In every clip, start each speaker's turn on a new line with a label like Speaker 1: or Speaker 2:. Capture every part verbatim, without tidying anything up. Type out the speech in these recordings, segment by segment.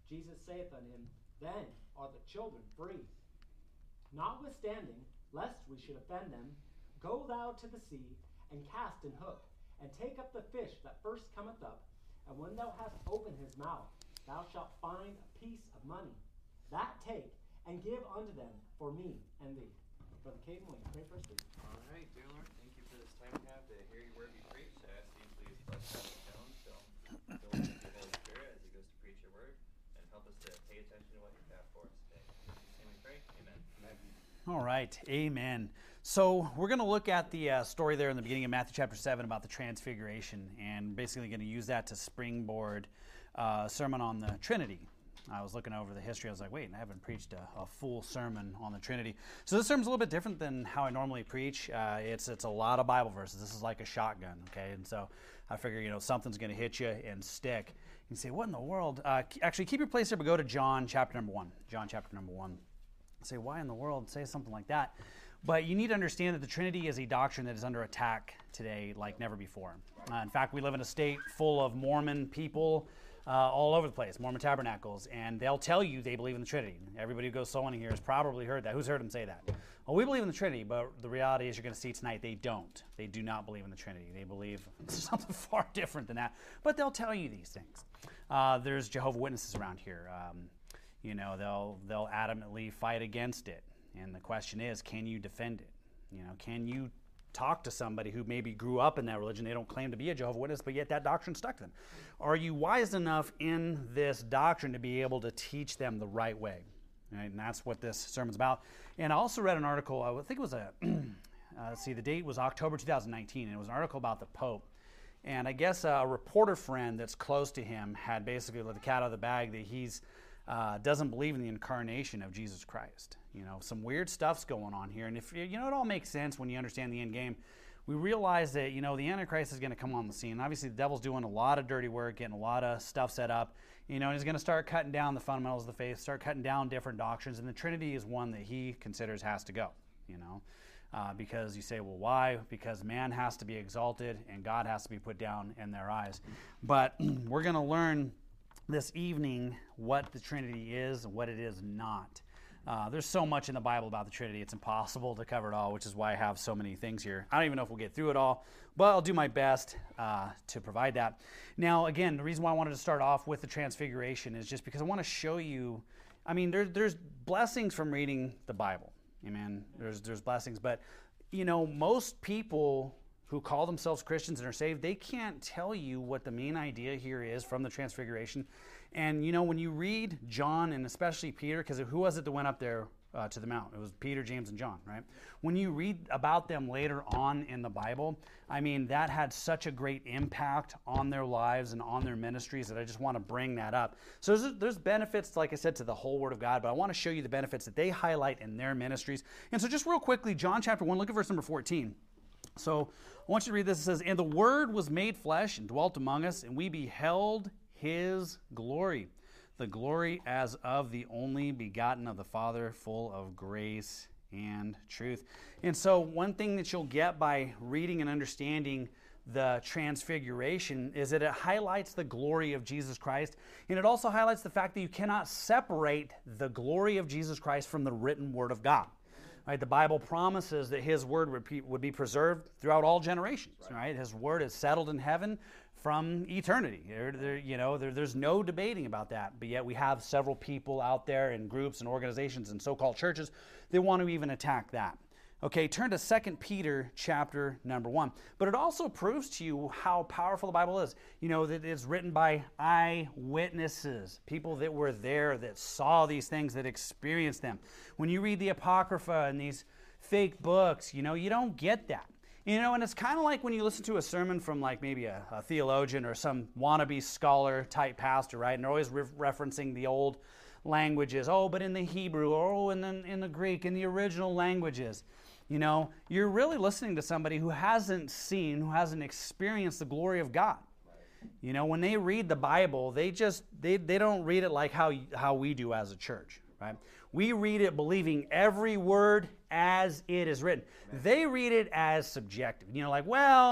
Speaker 1: Jesus saith unto him, Then are the children free. Notwithstanding, lest we should offend them, go thou to the sea, and cast an hook, and take up the fish that first cometh up, and when thou hast opened his mouth, thou shalt find a piece of money. That take, and give unto them for me and thee. Brother Caden, will you pray for us, please?
Speaker 2: All right, dear Lord, thank you for this time we have to hear your word be preached. I ask you please bless Pastor Jones, fill fill him with your Holy Spirit as he goes to preach your word, and help us to pay attention to what you have for us today. In Jesus' name we pray, amen. Amen.
Speaker 3: All right, amen. So we're going to look at the uh, story there in the beginning of Matthew chapter seven about the Transfiguration, and basically going to use that to springboard uh, a sermon on the Trinity. I was looking over the history. I was like, wait, I haven't preached a, a full sermon on the Trinity. So this sermon's a little bit different than how I normally preach. Uh, it's it's a lot of Bible verses. This is like a shotgun, okay? And so I figure, you know, something's going to hit you and stick. You say, what in the world? Uh, actually, keep your place there, but go to John chapter number one. John chapter number one. Say, why in the world say something like that? But you need to understand that the Trinity is a doctrine that is under attack today like never before. Uh, in fact, we live in a state full of Mormon people Uh, all over the place, Mormon Tabernacles, and they'll tell you they believe in the Trinity. Everybody who goes soul in here has probably heard that. Who's heard them say that? Well, we believe in the Trinity, but the reality is you're going to see tonight they don't. They do not believe in the Trinity. They believe something far different than that, but they'll tell you these things. Uh, there's Jehovah's Witnesses around here. Um, you know, they'll they'll adamantly fight against it, and the question is, can you defend it? You know, can you talk to somebody who maybe grew up in that religion? They don't claim to be a Jehovah's Witness, but yet that doctrine stuck to them. Are you wise enough in this doctrine to be able to teach them the right way? Right? And that's what this sermon's about. And I also read an article, I think it was a, uh, let's see, the date was October two thousand nineteen, and it was an article about the Pope. And I guess a reporter friend that's close to him had basically let the cat out of the bag that he's Uh, doesn't believe in the incarnation of Jesus Christ. You know, some weird stuff's going on here. And if you know, it all makes sense when you understand the end game. We realize that, you know, the Antichrist is going to come on the scene. Obviously, the devil's doing a lot of dirty work, getting a lot of stuff set up. You know, and he's going to start cutting down the fundamentals of the faith, start cutting down different doctrines. And the Trinity is one that he considers has to go, you know. Uh, because you say, well, why? Because man has to be exalted and God has to be put down in their eyes. But we're going to learn this evening what the Trinity is and what it is not. Uh, there's so much in the Bible about the Trinity, it's impossible to cover it all, which is why I have so many things here. I don't even know if we'll get through it all, but I'll do my best uh, to provide that. Now, again, the reason why I wanted to start off with the Transfiguration is just because I want to show you, I mean, there, there's blessings from reading the Bible. Amen. There's, there's blessings, but, you know, most people who call themselves Christians and are saved, they can't tell you what the main idea here is from the Transfiguration. And, you know, when you read John and especially Peter, because who was it that went up there uh, to the mount? It was Peter, James, and John, right? When you read about them later on in the Bible, I mean, that had such a great impact on their lives and on their ministries that I just want to bring that up. So there's, there's benefits, like I said, to the whole Word of God, but I want to show you the benefits that they highlight in their ministries. And so just real quickly, John chapter one, look at verse number fourteen. So I want you to read this. It says, "And the Word was made flesh and dwelt among us, and we beheld His glory, the glory as of the only begotten of the Father, full of grace and truth." And so one thing that you'll get by reading and understanding the Transfiguration is that it highlights the glory of Jesus Christ, and it also highlights the fact that you cannot separate the glory of Jesus Christ from the written Word of God. Right, the Bible promises that His Word would be, would be preserved throughout all generations. Right. right, His Word is settled in heaven from eternity. There, there, you know, there, there's no debating about that. But yet we have several people out there in groups and organizations and so-called churches that want to even attack that. Okay, turn to Second Peter chapter number one. But it also proves to you how powerful the Bible is. You know, that it's written by eyewitnesses, people that were there, that saw these things, that experienced them. When you read the Apocrypha and these fake books, you know, you don't get that. You know, and it's kind of like when you listen to a sermon from like maybe a, a theologian or some wannabe scholar type pastor, right? And they're always re- referencing the old languages. Oh, but in the Hebrew, oh, and then in the Greek, in the original languages. You know, you're really listening to somebody who hasn't seen, who hasn't experienced the glory of God. You know, when they read the Bible, they just, they, they don't read it like how, how we do as a church, right? We read it believing every word as it is written. They read it as subjective. You know, like, well,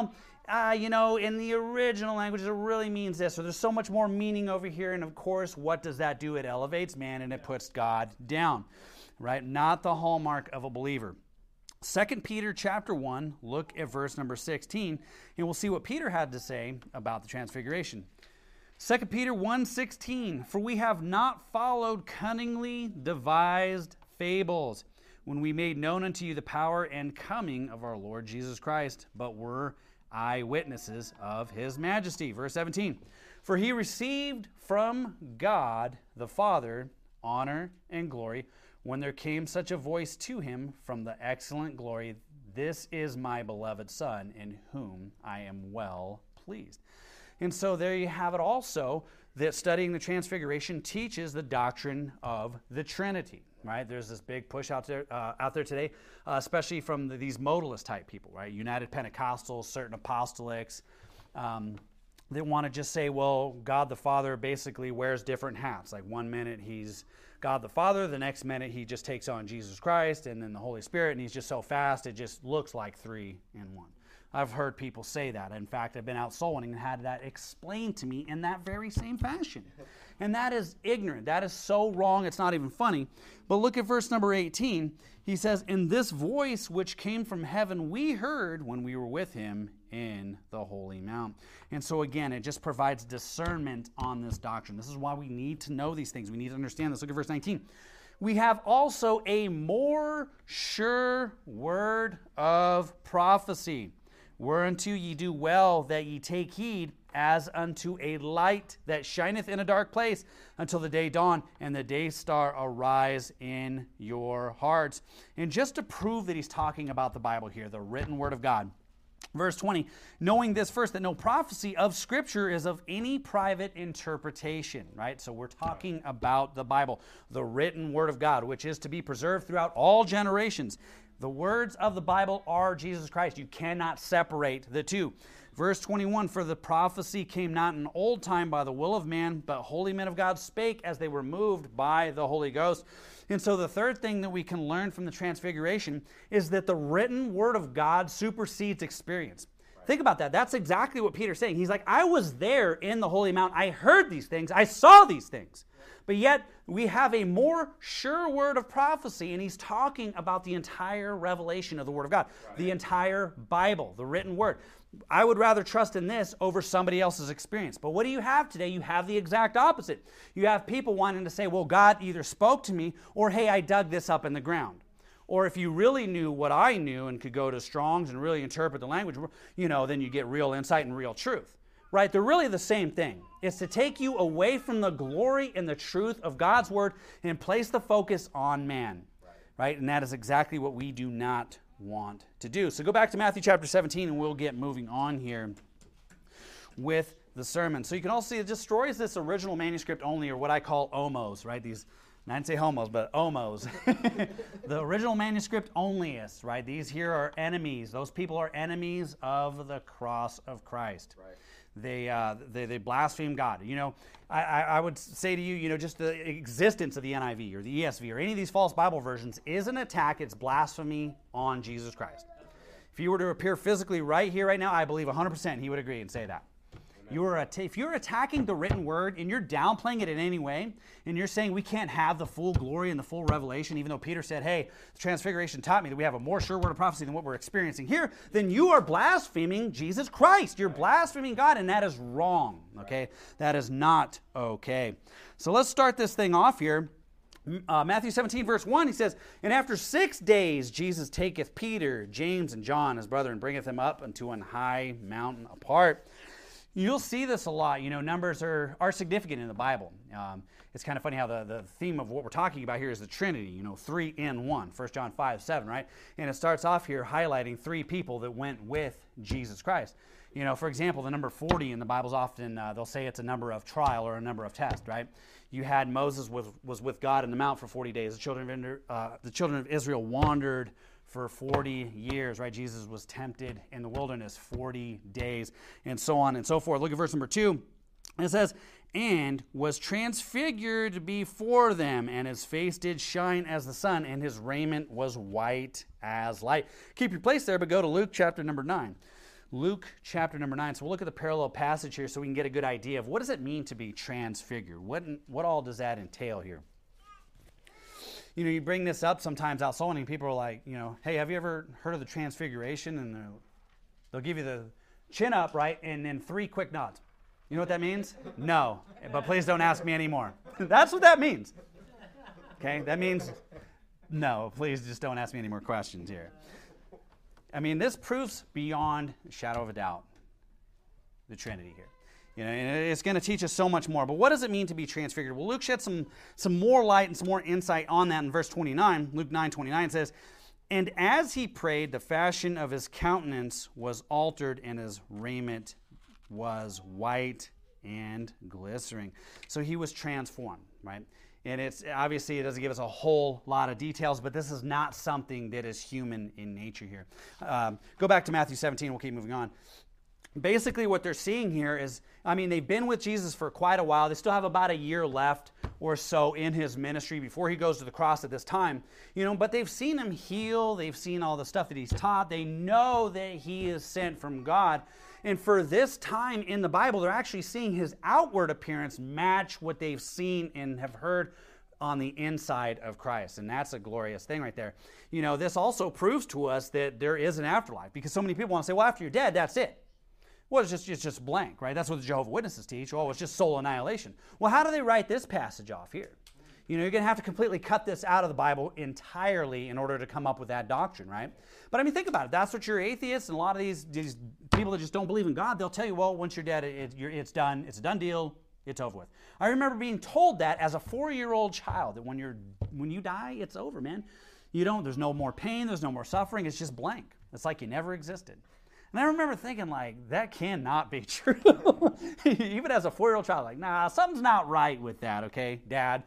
Speaker 3: ah, you know, in the original language, it really means this, or there's so much more meaning over here. And of course, what does that do? It elevates man and it puts God down, right? Not the hallmark of a believer. Second Peter chapter one, look at verse number sixteen, and we'll see what Peter had to say about the transfiguration. Second Peter one sixteen, for we have not followed cunningly devised fables when we made known unto you the power and coming of our Lord Jesus Christ, but were eyewitnesses of his majesty. Verse seventeen, for he received from God the Father honor and glory when there came such a voice to him from the excellent glory, this is my beloved Son, in whom I am well pleased. And so there you have it also, that studying the Transfiguration teaches the doctrine of the Trinity, right? There's this big push out there uh, out there today, uh, especially from the, these modalist type people, right? United Pentecostals, certain apostolics, um, they want to just say, well, God the Father basically wears different hats. Like one minute he's God the Father, the next minute he just takes on Jesus Christ and then the Holy Spirit, and he's just so fast it just looks like three in one. I've heard people say that. In fact, I've been out soul winning and had that explained to me in that very same fashion. And that is ignorant. That is so wrong, it's not even funny. But look at verse number eighteen. He says, "In this voice which came from heaven we heard when we were with him in the holy mount." And so again, it just provides discernment on this doctrine. This is why we need to know these things. We need to understand this. Look at verse nineteen. "We have also a more sure word of prophecy, whereunto ye do well that ye take heed, as unto a light that shineth in a dark place, until the day dawn and the day star arise in your hearts." And just to prove that he's talking about the Bible here, the written word of God, verse twenty, "Knowing this first, that no prophecy of Scripture is of any private interpretation," right? So we're talking about the Bible, the written word of God, which is to be preserved throughout all generations. The words of the Bible are Jesus Christ. You cannot separate the two. Verse twenty-one, "For the prophecy came not in old time by the will of man, but holy men of God spake as they were moved by the Holy Ghost." And so the third thing that we can learn from the Transfiguration is that the written word of God supersedes experience. Right. Think about that. That's exactly what Peter's saying. He's like, I was there in the Holy Mount. I heard these things. I saw these things. But yet, we have a more sure word of prophecy, and he's talking about the entire revelation of the Word of God, right. The entire Bible, the written Word. I would rather trust in this over somebody else's experience. But what do you have today? You have the exact opposite. You have people wanting to say, well, God either spoke to me, or hey, I dug this up in the ground. Or if you really knew what I knew and could go to Strong's and really interpret the language, you know, then you get real insight and real truth. Right? They're really the same thing. It's to take you away from the glory and the truth of God's Word and place the focus on man. Right? Right? And that is exactly what we do not want to do. So go back to Matthew chapter seventeen and we'll get moving on here with the sermon. So you can also see it destroys this original manuscript only, or what I call O M Os, right? These, I didn't say homos, but O M Os. The original manuscript onlyists, right? These here are enemies. Those people are enemies of the cross of Christ. Right. They, uh, they they blaspheme God. You know, I, I, I would say to you, you know, just the existence of the N I V or the E S V or any of these false Bible versions is an attack. It's blasphemy on Jesus Christ. If you were to appear physically right here, right now, I believe one hundred percent he would agree and say that. You are att- if you're attacking the written word and you're downplaying it in any way, and you're saying we can't have the full glory and the full revelation, even though Peter said, hey, the Transfiguration taught me that we have a more sure word of prophecy than what we're experiencing here, then you are blaspheming Jesus Christ. You're blaspheming God, and that is wrong, okay? That is not okay. So let's start this thing off here. Uh, Matthew seventeen, verse one, he says, "And after six days Jesus taketh Peter, James, and John, his brother, and bringeth them up unto an high mountain apart." You'll see this a lot. You know, numbers are, are significant in the Bible. Um, it's kind of funny how the, the theme of what we're talking about here is the Trinity, you know, three in one, First John five, seven, right? And it starts off here highlighting three people that went with Jesus Christ. You know, for example, the number forty in the Bible's often, uh, they'll say it's a number of trial or a number of test, right? You had Moses was, was with God in the mount for forty days. The children of, uh, the children of Israel wandered for forty years, right? Jesus was tempted in the wilderness forty days, and so on and so forth. Look at verse number two. It says, "And was transfigured before them, and his face did shine as the sun, and his raiment was white as light." Keep your place there, but go to Luke chapter number nine. Luke chapter number nine. So we'll look at the parallel passage here so we can get a good idea of what does it mean to be transfigured? What, what all does that entail here? You know, you bring this up sometimes out sewing, and people are like, you know, hey, have you ever heard of the transfiguration? And they'll, they'll give you the chin up, right, and then three quick nods. You know what that means? No, but please don't ask me anymore. That's what that means. Okay, that means no, please just don't ask me any more questions here. I mean, this proves beyond a shadow of a doubt the Trinity here. You know, and it's going to teach us so much more. But what does it mean to be transfigured? Well, Luke sheds some, some more light and some more insight on that in verse twenty-nine. Luke nine twenty-nine says, "And as he prayed, the fashion of his countenance was altered, and his raiment was white and glistening." So he was transformed, right? And it's obviously, it doesn't give us a whole lot of details, but this is not something that is human in nature here. Um, go back to Matthew seventeen. We'll keep moving on. Basically, what they're seeing here is, I mean, they've been with Jesus for quite a while. They still have about a year left or so in his ministry before he goes to the cross at this time. You know, but they've seen him heal. They've seen all the stuff that he's taught. They know that he is sent from God. And for this time in the Bible, they're actually seeing his outward appearance match what they've seen and have heard on the inside of Christ. And that's a glorious thing right there. You know, this also proves to us that there is an afterlife, because so many people want to say, well, after you're dead, that's it. Well, it's just, it's just blank, right? That's what the Jehovah's Witnesses teach. Oh, it's just soul annihilation. Well, how do they write this passage off here? You know, you're going to have to completely cut this out of the Bible entirely in order to come up with that doctrine, right? But I mean, think about it. That's what your atheists and a lot of these, these people that just don't believe in God, they'll tell you, well, once you're dead, it, you're, it's done. It's a done deal. It's over with. I remember being told that as a four-year-old child, that when you're when you die, it's over, man. You don't, there's no more pain. There's no more suffering. It's just blank. It's like you never existed. And I remember thinking, like, that cannot be true. Even as a four-year-old child, like, nah, something's not right with that, okay, Dad?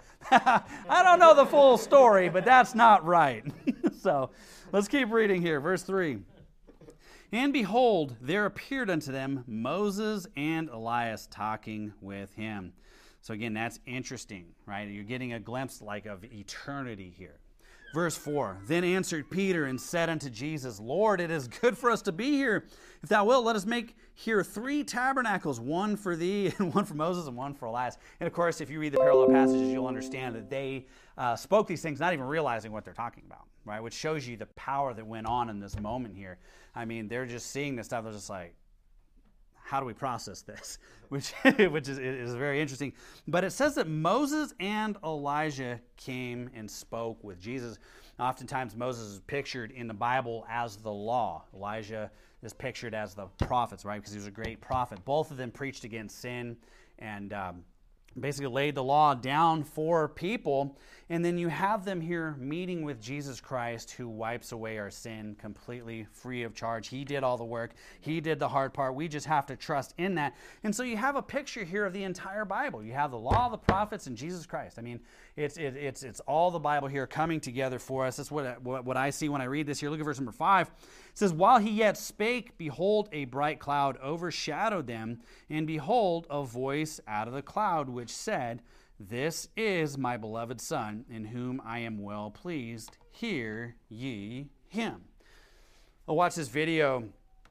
Speaker 3: I don't know the full story, but that's not right. So let's keep reading here. Verse three. "And behold, there appeared unto them Moses and Elias talking with him." So again, that's interesting, right? You're getting a glimpse, like, of eternity here. Verse four, "Then answered Peter and said unto Jesus, Lord, it is good for us to be here. If thou wilt, let us make here three tabernacles, one for thee, and one for Moses, and one for Elias." And of course, if you read the parallel passages, you'll understand that they uh, spoke these things not even realizing what they're talking about, right? Which shows you the power that went on in this moment here. I mean, they're just seeing this stuff. They're just like, how do we process this? Which, which is, is very interesting. But it says that Moses and Elijah came and spoke with Jesus. Oftentimes, Moses is pictured in the Bible as the law. Elijah is pictured as the prophets, right? Because he was a great prophet. Both of them preached against sin and um, basically laid the law down for people. And then you have them here meeting with Jesus Christ, who wipes away our sin completely free of charge. He did all the work. He did the hard part. We just have to trust in that. And so you have a picture here of the entire Bible. You have the law, the prophets, and Jesus Christ. I mean, it's it, it's it's all the Bible here coming together for us. That's what, what, what I see when I read this here. Look at verse number five. It says, "While he yet spake, behold, a bright cloud overshadowed them, and behold, a voice out of the cloud, which said, This is my beloved Son, in whom I am well pleased. Hear ye him." I'll watch this video.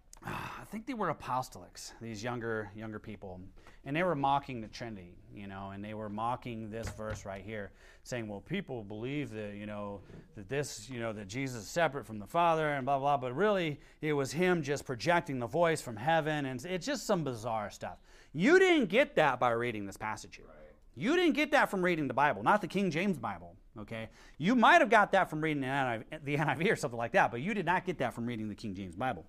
Speaker 3: I think they were apostolics, these younger younger people, and they were mocking the Trinity, you know, and they were mocking this verse right here, saying, well, people believe that, you know, that this, you know, that Jesus is separate from the Father and blah, blah, but really it was him just projecting the voice from heaven, and it's just some bizarre stuff. You didn't get that by reading this passage here. Right. You didn't get that from reading the Bible, not the King James Bible, okay? You might have got that from reading the N I V or something like that, but you did not get that from reading the King James Bible.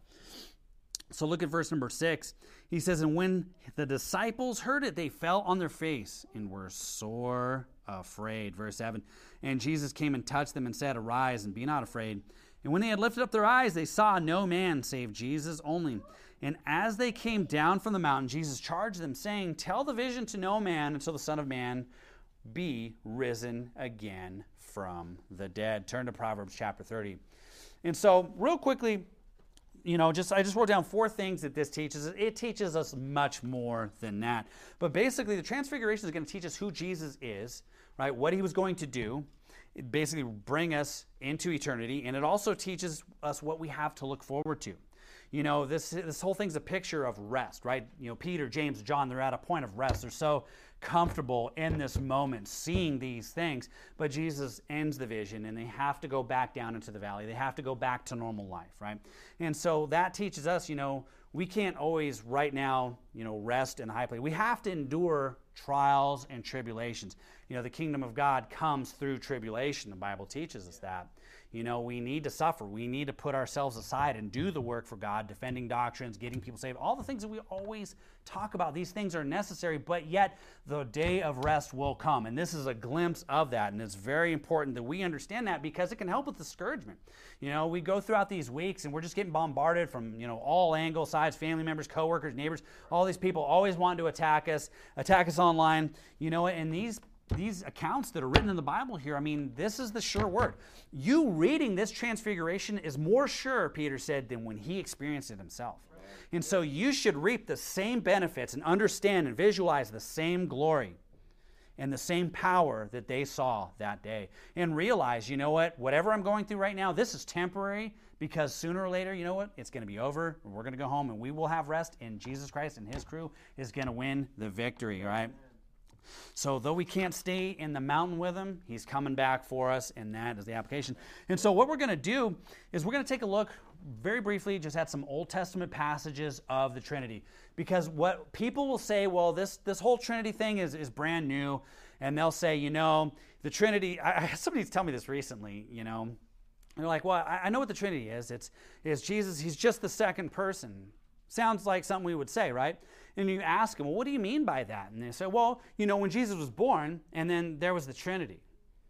Speaker 3: So look at verse number six. He says, "And when the disciples heard it, they fell on their face and were sore afraid." Verse seven, "And Jesus came and touched them and said, Arise and be not afraid. And when they had lifted up their eyes, they saw no man save Jesus only. And as they came down from the mountain, Jesus charged them, saying, Tell the vision to no man until the Son of Man be risen again from the dead." Turn to Proverbs chapter thirty. And so, real quickly, you know, just I just wrote down four things that this teaches. It teaches us much more than that. But basically, the Transfiguration is going to teach us who Jesus is, right? What he was going to do. It basically bring us into eternity. And it also teaches us what we have to look forward to. You know, this this whole thing's a picture of rest, right? You know, Peter, James, John, they're at a point of rest. They're so comfortable in this moment, seeing these things. But Jesus ends the vision, and they have to go back down into the valley. They have to go back to normal life, right? And so that teaches us, you know, we can't always right now, you know, rest in a high place. We have to endure trials and tribulations. You know, the kingdom of God comes through tribulation. The Bible teaches us that. You know, we need to suffer. We need to put ourselves aside and do the work for God, defending doctrines, getting people saved. All the things that we always talk about, these things are necessary, but yet the day of rest will come. And this is a glimpse of that. And it's very important that we understand that because it can help with discouragement. You know, we go throughout these weeks and we're just getting bombarded from, you know, all angles, sides, family members, coworkers, neighbors, all these people always want to attack us, attack us online. You know, and these These accounts that are written in the Bible here, I mean, this is the sure word. You reading this transfiguration is more sure, Peter said, than when he experienced it himself. Right. And so you should reap the same benefits and understand and visualize the same glory and the same power that they saw that day. And realize, you know what, whatever I'm going through right now, this is temporary because sooner or later, you know what, it's going to be over. And we're going to go home and we will have rest, and Jesus Christ and his crew is going to win the victory, all right? So though we can't stay in the mountain with him, he's coming back for us, and that is the application. And so what we're going to do is we're going to take a look very briefly just at some Old Testament passages of the Trinity. Because what people will say, well, this, this whole Trinity thing is, is brand new, and they'll say, you know, the Trinity, I, I had somebody tell me this recently, you know, and they're like, well, I, I know what the Trinity is. It's, it's Jesus, he's just the second person. Sounds like something we would say, right? And you ask them, well, what do you mean by that? And they say, well, you know, when Jesus was born, and then there was the Trinity.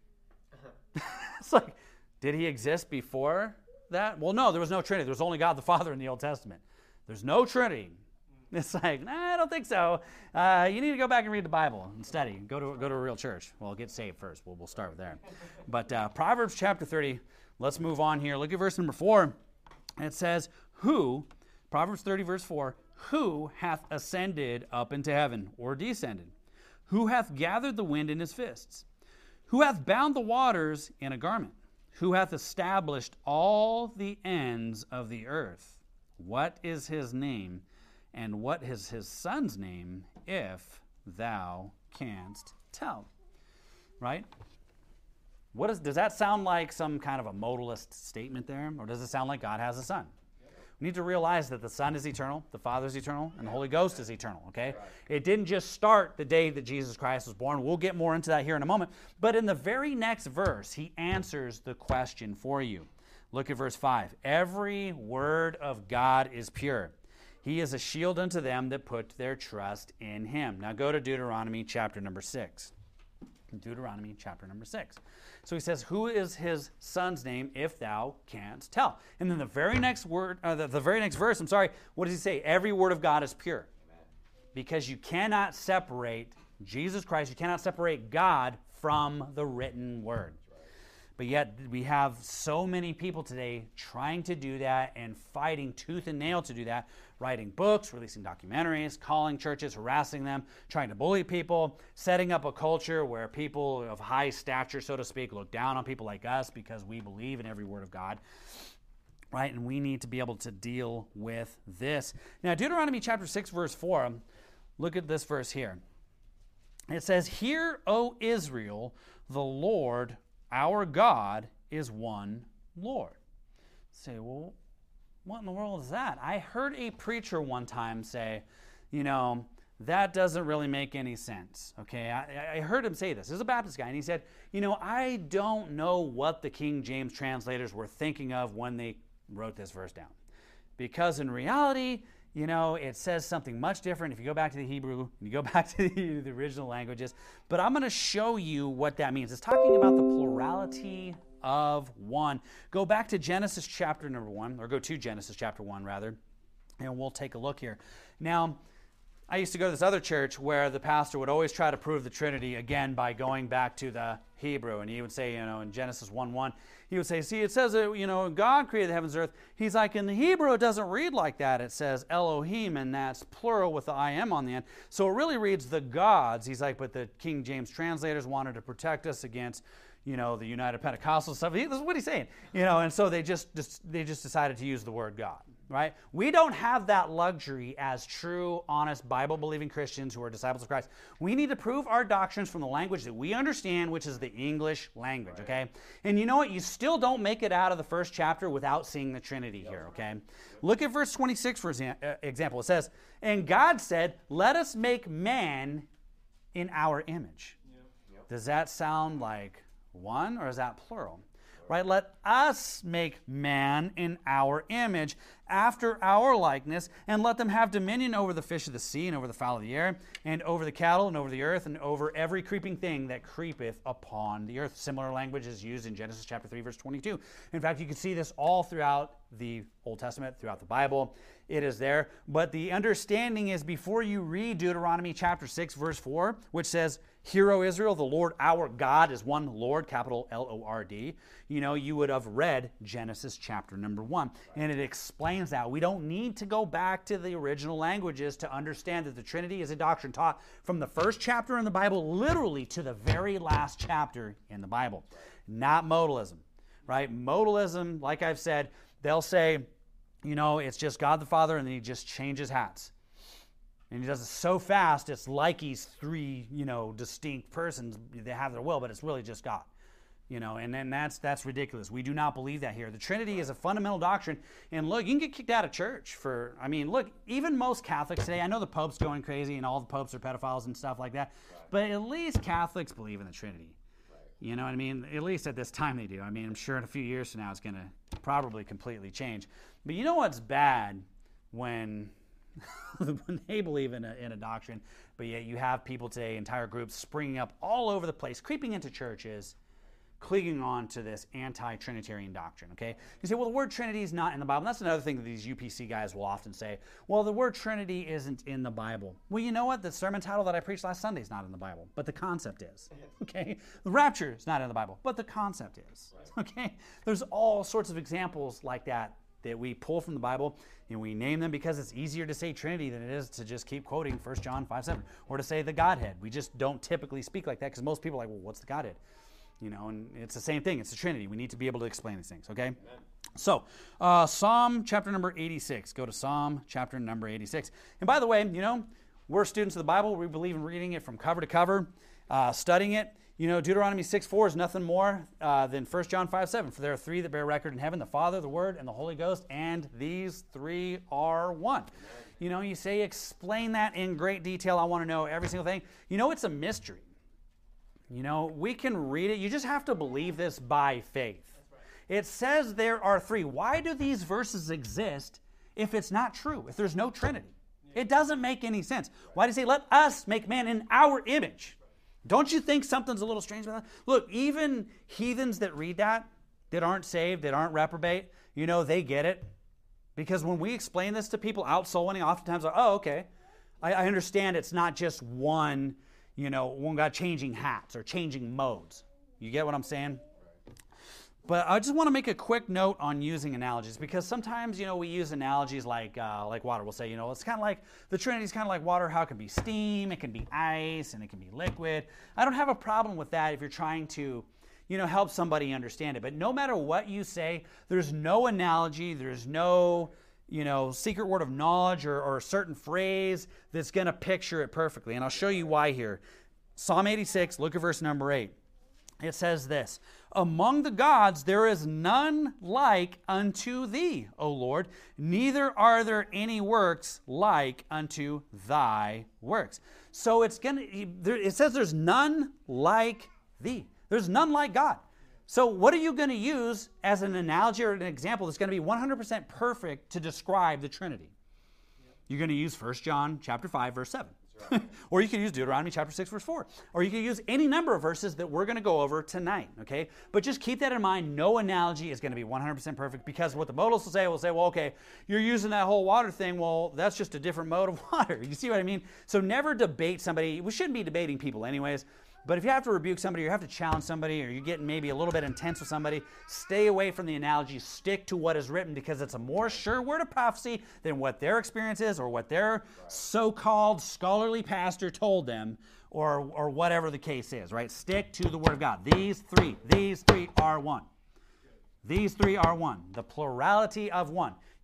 Speaker 3: It's like, did he exist before that? Well, no, there was no Trinity. There was only God the Father in the Old Testament. There's no Trinity. It's like, nah, I don't think so. Uh, you need to go back and read the Bible and study. Go to go to a real church. Well, get saved first. We'll, we'll start with there. But uh, Proverbs chapter thirty, let's move on here. Look at verse number four. It says, who, Proverbs thirty, verse four, who hath ascended up into heaven, or descended? Who hath gathered the wind in his fists? Who hath bound the waters in a garment? Who hath established all the ends of the earth? What is his name, and what is his son's name, if thou canst tell? Right? What is, does that sound like some kind of a modalist statement there? Or does it sound like God has a son? We need to realize that the Son is eternal, the Father is eternal, and the Holy Ghost is eternal, okay? Right. It didn't just start the day that Jesus Christ was born. We'll get more into that here in a moment. But in the very next verse, he answers the question for you. Look at verse five. Every word of God is pure. He is a shield unto them that put their trust in him. Now go to Deuteronomy chapter number six. Deuteronomy chapter number six. So he says, who is his son's name, if thou canst tell? And then the very next word, uh, the, the very next verse, I'm sorry, what does he say? Every word of God is pure. Amen. Because you cannot separate Jesus Christ, you cannot separate God from the written word. Right. But yet we have so many people today trying to do that and fighting tooth and nail to do that, writing books, releasing documentaries, calling churches, harassing them, trying to bully people, setting up a culture where people of high stature, so to speak, look down on people like us because we believe in every word of God, right? And we need to be able to deal with this. Now, Deuteronomy chapter six, verse four, look at this verse here. It says, hear, O Israel, the Lord, our God, is one Lord. Say, well, what in the world is that? I heard a preacher one time say, you know, that doesn't really make any sense. Okay, I, I heard him say this. This is a Baptist guy, and he said, you know, I don't know what the King James translators were thinking of when they wrote this verse down. Because in reality, you know, it says something much different if you go back to the Hebrew, and you go back to the, the original languages. But I'm going to show you what that means. It's talking about the plurality of one. Go back to Genesis chapter number one, or go to Genesis chapter one, rather, and we'll take a look here. Now, I used to go to this other church where the pastor would always try to prove the Trinity, again, by going back to the Hebrew, and he would say, you know, in Genesis one one, he would say, see, it says that, you know, God created the heavens and earth. He's like, in the Hebrew, it doesn't read like that. It says Elohim, and that's plural with the I am on the end. So it really reads the gods. He's like, but the King James translators wanted to protect us against, you know, the United Pentecostal stuff. He, this is what he's saying. You know, and so they just, just they just decided to use the word God. right? We don't have that luxury as true, honest, Bible-believing Christians who are disciples of Christ. We need to prove our doctrines from the language that we understand, which is the English language, right. okay? And you know what? You still don't make it out of the first chapter without seeing the Trinity here, okay? Look at verse twenty-six, for example. It says, and God said, let us make man in our image. Yep. Yep. Does that sound like one, or is that plural? Right? Let us make man in our image, after our likeness, and let them have dominion over the fish of the sea, and over the fowl of the air, and over the cattle, and over the earth, and over every creeping thing that creepeth upon the earth. Similar language is used in Genesis chapter three, verse twenty-two. In fact, you can see this all throughout the Old Testament, throughout the Bible. It is there. But the understanding is, before you read Deuteronomy chapter six, verse four, which says, Hear, O Israel, the Lord our God is one Lord, capital L O R D. You know, you would have read Genesis chapter number one. And it explains that. We don't need to go back to the original languages to understand that the Trinity is a doctrine taught from the first chapter in the Bible literally to the very last chapter in the Bible. Not modalism, right? Modalism, like I've said, they'll say, you know, it's just God the Father, and then he just changes hats. And he does it so fast, it's like he's three, you know, distinct persons. They have their will, but it's really just God. You know, and then that's that's ridiculous. We do not believe that here. The Trinity is a fundamental doctrine. And look, you can get kicked out of church for, I mean, look, even most Catholics today, I know the Pope's going crazy and all the popes are pedophiles and stuff like that, right. But at least Catholics believe in the Trinity. Right. You know what I mean? At least at this time they do. I mean, I'm sure in a few years from now it's going to probably completely change. But you know what's bad when... when they believe in a, in a doctrine, but yet you have people today, entire groups springing up all over the place, creeping into churches, clinging on to this anti-Trinitarian doctrine, okay? You say, well, the word Trinity is not in the Bible. And that's another thing that these U P C guys will often say. Well, the word Trinity isn't in the Bible. Well, you know what? The sermon title that I preached last Sunday is not in the Bible, but the concept is, okay? The rapture is not in the Bible, but the concept is, okay? There's all sorts of examples like that that we pull from the Bible, and we name them because it's easier to say Trinity than it is to just keep quoting First John five seven, or to say the Godhead. We just don't typically speak like that because most people are like, well, what's the Godhead? You know, and it's the same thing. It's the Trinity. We need to be able to explain these things, okay? Amen. So, uh, Psalm chapter number eighty-six. Go to Psalm chapter number eighty-six. And by the way, you know, we're students of the Bible. We believe in reading it from cover to cover, uh, studying it. You know, Deuteronomy six four is nothing more uh, than First John five seven. For there are three that bear record in heaven, the Father, the Word, and the Holy Ghost, and these three are one. You know, you say, explain that in great detail. I want to know every single thing. You know, it's a mystery. You know, we can read it. You just have to believe this by faith. Right. It says there are three. Why do these verses exist if it's not true, if there's no Trinity? Yeah. It doesn't make any sense. Right. Why do you say, let us make man in our image? Don't you think something's a little strange about that? Look, even heathens that read that, that aren't saved, that aren't reprobate, you know, they get it. Because when we explain this to people out soul winning, oftentimes they're, oh, okay. I, I understand it's not just one, you know, one guy changing hats or changing modes. You get what I'm saying? But I just want to make a quick note on using analogies, because sometimes, you know, we use analogies like uh, like water. We'll say, you know, it's kind of like, the Trinity is kind of like water, how it can be steam, it can be ice, and it can be liquid. I don't have a problem with that if you're trying to, you know, help somebody understand it. But no matter what you say, there's no analogy, there's no, you know, secret word of knowledge or, or a certain phrase that's going to picture it perfectly. And I'll show you why here. Psalm eighty-six, look at verse number eight. It says this, among the gods there is none like unto thee, O Lord, neither are there any works like unto thy works. So it's gonna. It says there's none like thee. There's none like God. So what are you going to use as an analogy or an example that's going to be one hundred percent perfect to describe the Trinity? You're going to use First John chapter five, verse seven. Right. Or you can use Deuteronomy chapter six, verse four. Or you can use any number of verses that we're going to go over tonight, okay? But just keep that in mind. No analogy is going to be one hundred percent perfect, because what the modalists will say, will say, well, okay, you're using that whole water thing. Well, that's just a different mode of water. You see what I mean? So never debate somebody. We shouldn't be debating people anyways. But if you have to rebuke somebody, or you have to challenge somebody, or you're getting maybe a little bit intense with somebody, stay away from the analogy. Stick to what is written, because it's a more sure word of prophecy than what their experience is, or what their right. so-called scholarly pastor told them, or, or whatever the case is, right? Stick to the word of God. These three, these three are one. These three are one. The plurality of one.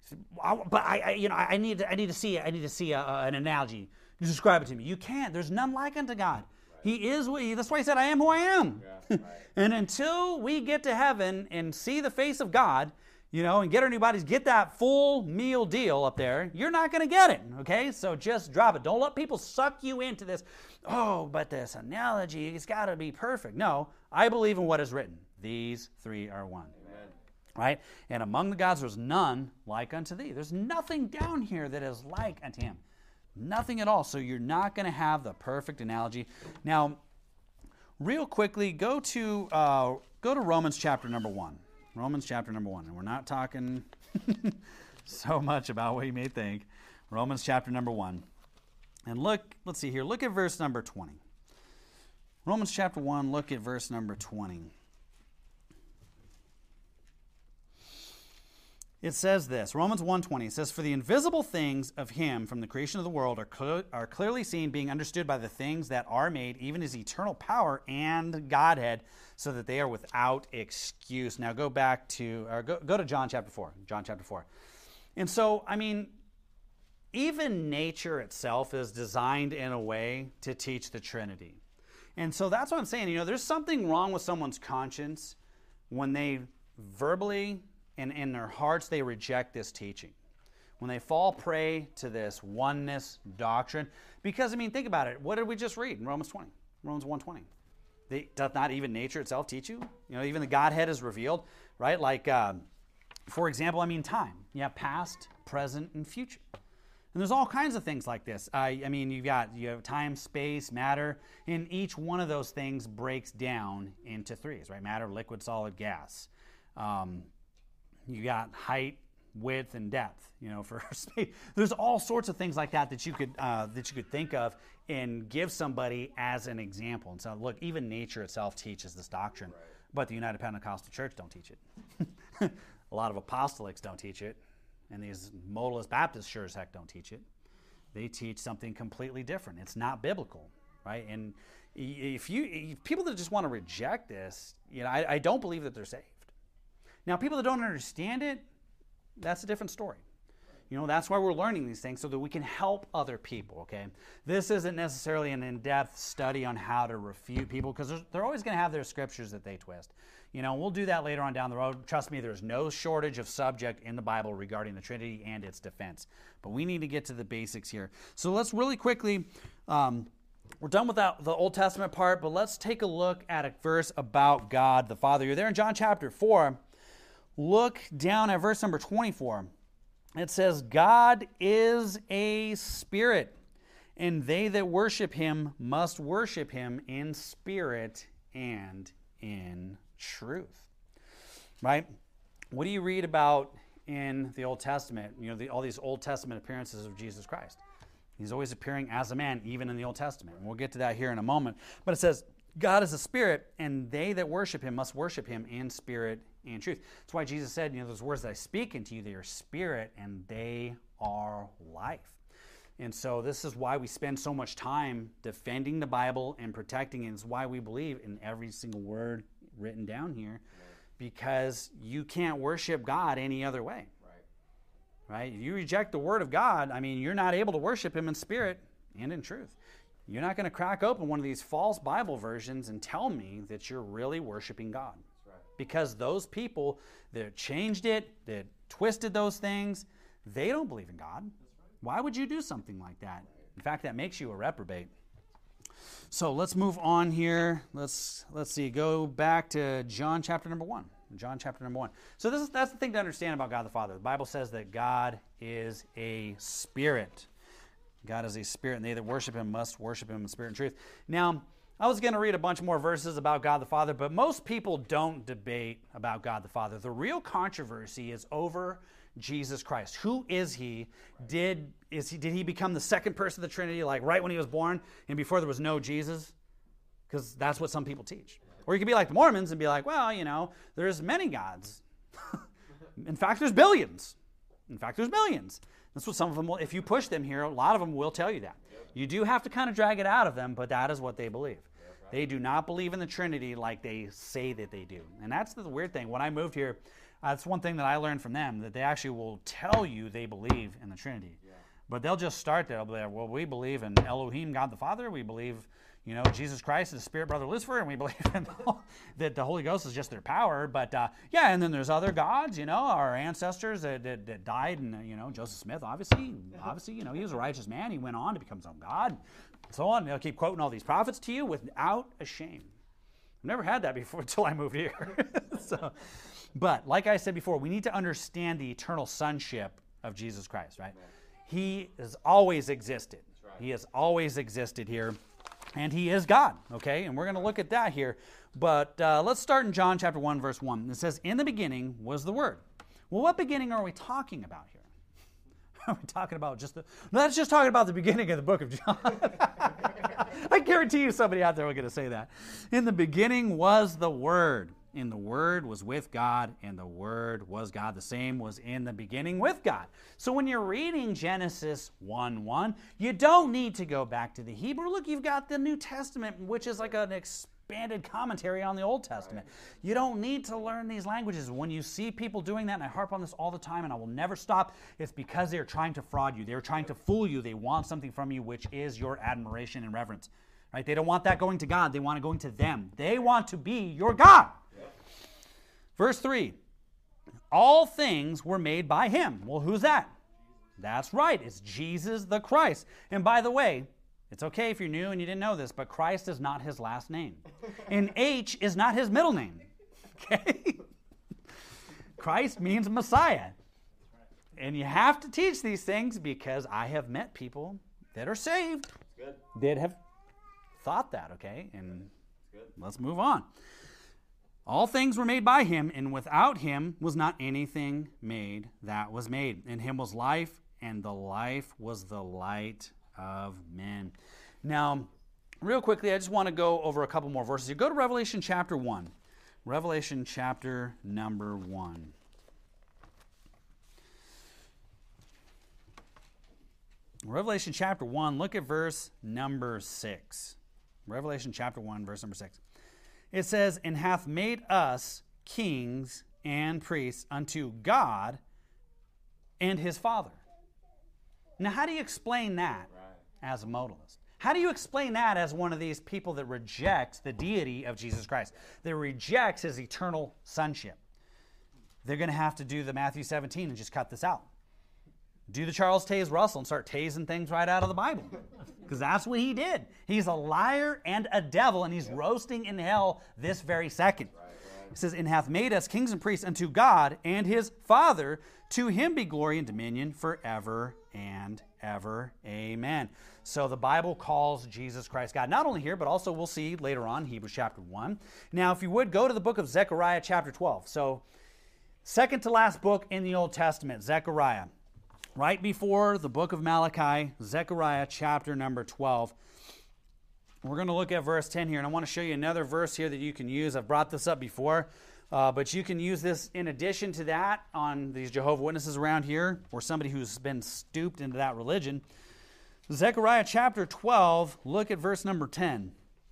Speaker 3: But I, I you know, I need to, I need to see, I need to see a, a, an analogy. You describe it to me. You can't. There's none like unto God. Right. He is. What he, that's why he said, "I am who I am." Yeah, right. And until we get to heaven and see the face of God, you know, and get our new bodies, get that full meal deal up there, you're not going to get it. Okay, so just drop it. Don't let people suck you into this. Oh, but this analogy, it's got to be perfect. No, I believe in what is written. These three are one. Right? And among the gods there was none like unto thee. There's nothing down here that is like unto him. Nothing at all. So you're not going to have the perfect analogy. Now, real quickly, go to uh, go to Romans chapter number one. Romans chapter number one. And we're not talking so much about what you may think. Romans chapter number one. And look, let's see here. Look at verse number twenty. Romans chapter one, look at verse number twenty. It says this, Romans one twenty, it says, "For the invisible things of him from the creation of the world are, cl- are clearly seen, being understood by the things that are made, even his eternal power and Godhead, so that they are without excuse." Now go back to, or go, go to John chapter four. John chapter four. And so, I mean, even nature itself is designed in a way to teach the Trinity. And so that's what I'm saying. You know, there's something wrong with someone's conscience when they verbally and in their hearts, they reject this teaching. When they fall prey to this oneness doctrine. Because, I mean, think about it. What did we just read in Romans twenty? Romans one twenty. They, doth not even nature itself teach you? You know, even the Godhead is revealed, right? Like, um, for example, I mean, time. You have past, present, and future. And there's all kinds of things like this. Uh, I mean, you've got you have time, space, matter, and each one of those things breaks down into threes, right? Matter, liquid, solid, gas. Um, You got height, width, and depth. You know, for space, there's all sorts of things like that that you could uh, that you could think of and give somebody as an example. And so, look, even nature itself teaches this doctrine, right. But the United Pentecostal Church don't teach it. A lot of apostolics don't teach it, and these modalist Baptists sure as heck don't teach it. They teach something completely different. It's not biblical, right? And if you if people that just want to reject this, you know, I, I don't believe that they're saved. Now, people that don't understand it, that's a different story. You know, that's why we're learning these things, so that we can help other people, okay? This isn't necessarily an in-depth study on how to refute people, because they're always going to have their scriptures that they twist. You know, we'll do that later on down the road. Trust me, there's no shortage of subject in the Bible regarding the Trinity and its defense. But we need to get to the basics here. So let's really quickly, um, we're done with that, the Old Testament part, but let's take a look at a verse about God the Father. You're there in John chapter four. Look down at verse number twenty-four. It says, "God is a spirit, and they that worship him must worship him in spirit and in truth." Right? What do you read about in the Old Testament? You know, the, all these Old Testament appearances of Jesus Christ. He's always appearing as a man, even in the Old Testament. And we'll get to that here in a moment. But it says, God is a spirit, and they that worship him must worship him in spirit and truth. That's why Jesus said, you know, those words that I speak into you, they are spirit, and they are life. And so this is why we spend so much time defending the Bible and protecting it. It's why we believe in every single word written down here, because you can't worship God any other way. Right? Right? If you reject the word of God, I mean, you're not able to worship him in spirit and in truth. You're not going to crack open one of these false Bible versions and tell me that you're really worshiping God. That's right. Because those people that changed it, that twisted those things, they don't believe in God. That's right. Why would you do something like that? In fact, that makes you a reprobate. So let's move on here. Let's let's see. Go back to John chapter number one. John chapter number one. So this is that's the thing to understand about God the Father. The Bible says that God is a spirit. God is a spirit, and they that worship him must worship him in spirit and truth. Now, I was going to read a bunch more verses about God the Father, but most people don't debate about God the Father. The real controversy is over Jesus Christ. Who is he? Did is he did he become the second person of the Trinity, like right when he was born and before there was no Jesus? Because that's what some people teach. Or you could be like the Mormons and be like, well, you know, there's many gods. In fact, there's billions. In fact, there's millions. That's what some of them will, if you push them here, a lot of them will tell you that. Yep. You do have to kind of drag it out of them, but that is what they believe. Yep, They do not believe in the Trinity like they say that they do. And that's the weird thing. When I moved here, uh, that's one thing that I learned from them, that they actually will tell you they believe in the Trinity. Yeah. But they'll just start there. They'll be like, well, we believe in Elohim, God the Father. We believe, you know, Jesus Christ is Spirit, Brother Lucifer, and we believe in the, that the Holy Ghost is just their power. But, uh, yeah, and then there's other gods, you know, our ancestors that, that, that died, and, uh, you know, Joseph Smith, obviously, obviously, you know, he was a righteous man. He went on to become his own God, and so on. They'll keep quoting all these prophets to you without a shame. I've never had that before until I moved here. so, but, like I said before, we need to understand the eternal sonship of Jesus Christ, right? He has always existed. Right. He has always existed here. And he is God, okay? And we're going to look at that here. But uh, let's start in John chapter one, verse one. It says, in the beginning was the Word. Well, what beginning are we talking about here? Are we talking about just the... No, that's just talking about the beginning of the book of John. I guarantee you somebody out there was going to say that. In the beginning was the Word. And the Word was with God, and the Word was God. The same was in the beginning with God. So when you're reading Genesis one one, you don't need to go back to the Hebrew. Look, you've got the New Testament, which is like an expanded commentary on the Old Testament. Right. You don't need to learn these languages. When you see people doing that, and I harp on this all the time, and I will never stop, it's because they're trying to fraud you. They're trying to fool you. They want something from you, which is your admiration and reverence. Right? They don't want that going to God. They want it going to them. They want to be your God. Verse three, all things were made by him. Well, who's that? That's right. It's Jesus the Christ. And by the way, it's okay if you're new and you didn't know this, but Christ is not his last name. And H is not his middle name. Okay? Christ means Messiah. And you have to teach these things because I have met people that are saved that have thought that, okay? And let's move on. All things were made by him, and without him was not anything made that was made. In him was life, and the life was the light of men. Now, real quickly, I just want to go over a couple more verses. You go to Revelation chapter one. Revelation chapter number one. Revelation chapter one, look at verse number six. Revelation chapter one, verse number six. It says, and hath made us kings and priests unto God and his Father. Now, how do you explain that as a modalist? How do you explain that as one of these people that rejects the deity of Jesus Christ, that rejects his eternal sonship? They're going to have to do the Matthew seventeen and just cut this out. Do the Charles Taze Russell and start tasing things right out of the Bible. Because that's what he did. He's a liar and a devil, and he's yep. roasting in hell this very second. Right, right. It says, and hath made us kings and priests unto God and his Father. To him be glory and dominion forever and ever. Amen. So the Bible calls Jesus Christ God. Not only here, but also we'll see later on, Hebrews chapter one. Now, if you would, go to the book of Zechariah chapter twelve. So, second to last book in the Old Testament, Zechariah. Right before the book of Malachi, Zechariah chapter number twelve. We're going to look at verse ten here, and I want to show you another verse here that you can use. I've brought this up before, uh, but you can use this in addition to that on these Jehovah's Witnesses around here, or somebody who's been stooped into that religion. Zechariah chapter twelve, look at verse number ten.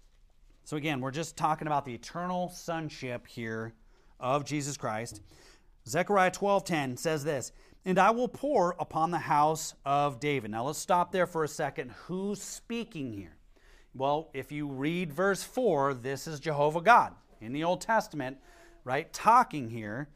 Speaker 3: So again, we're just talking about the eternal sonship here of Jesus Christ. Zechariah twelve ten says this, and I will pour upon the house of David. Now let's stop there for a second. Who's speaking here? Well, if you read verse four, this is Jehovah God in the Old Testament, right, talking here.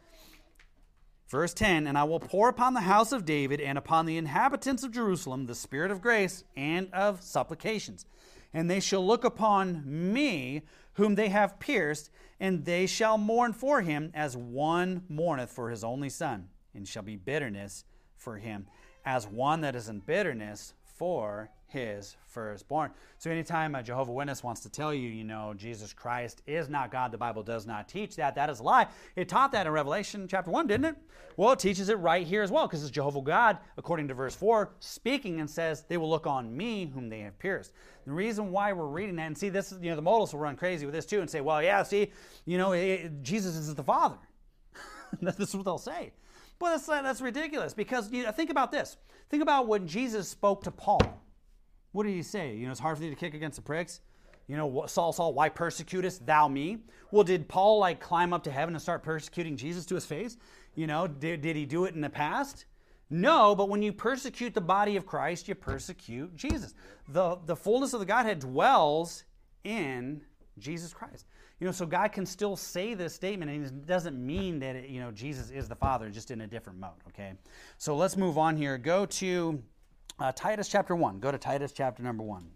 Speaker 3: Verse ten, and I will pour upon the house of David and upon the inhabitants of Jerusalem the spirit of grace and of supplications. And they shall look upon me, whom they have pierced, and they shall mourn for him as one mourneth for his only son. And shall be bitterness for him, as one that is in bitterness for his firstborn. So anytime a Jehovah's Witness wants to tell you, you know, Jesus Christ is not God, the Bible does not teach that, that is a lie. It taught that in Revelation chapter one, didn't it? Well, it teaches it right here as well, because it's Jehovah God, according to verse four, speaking and says, they will look on me whom they have pierced. The reason why we're reading that, and see, this is, you know, the modalists will run crazy with this too and say, well, yeah, see, you know, it, Jesus is the Father. This is what they'll say. But that's, that's ridiculous, because you know, think about this. Think about when Jesus spoke to Paul. What did he say? You know, it's hard for thee to kick against the pricks. You know, Saul, Saul, why persecutest thou me? Well, did Paul like climb up to heaven and start persecuting Jesus to his face? You know, did, did he do it in the past? No, but when you persecute the body of Christ, you persecute Jesus. The, the fullness of the Godhead dwells in Jesus Christ. You know, so God can still say this statement, and it doesn't mean that, it, you know, Jesus is the Father, just in a different mode, okay? So let's move on here. Go to uh, Titus chapter one. Go to Titus chapter number one.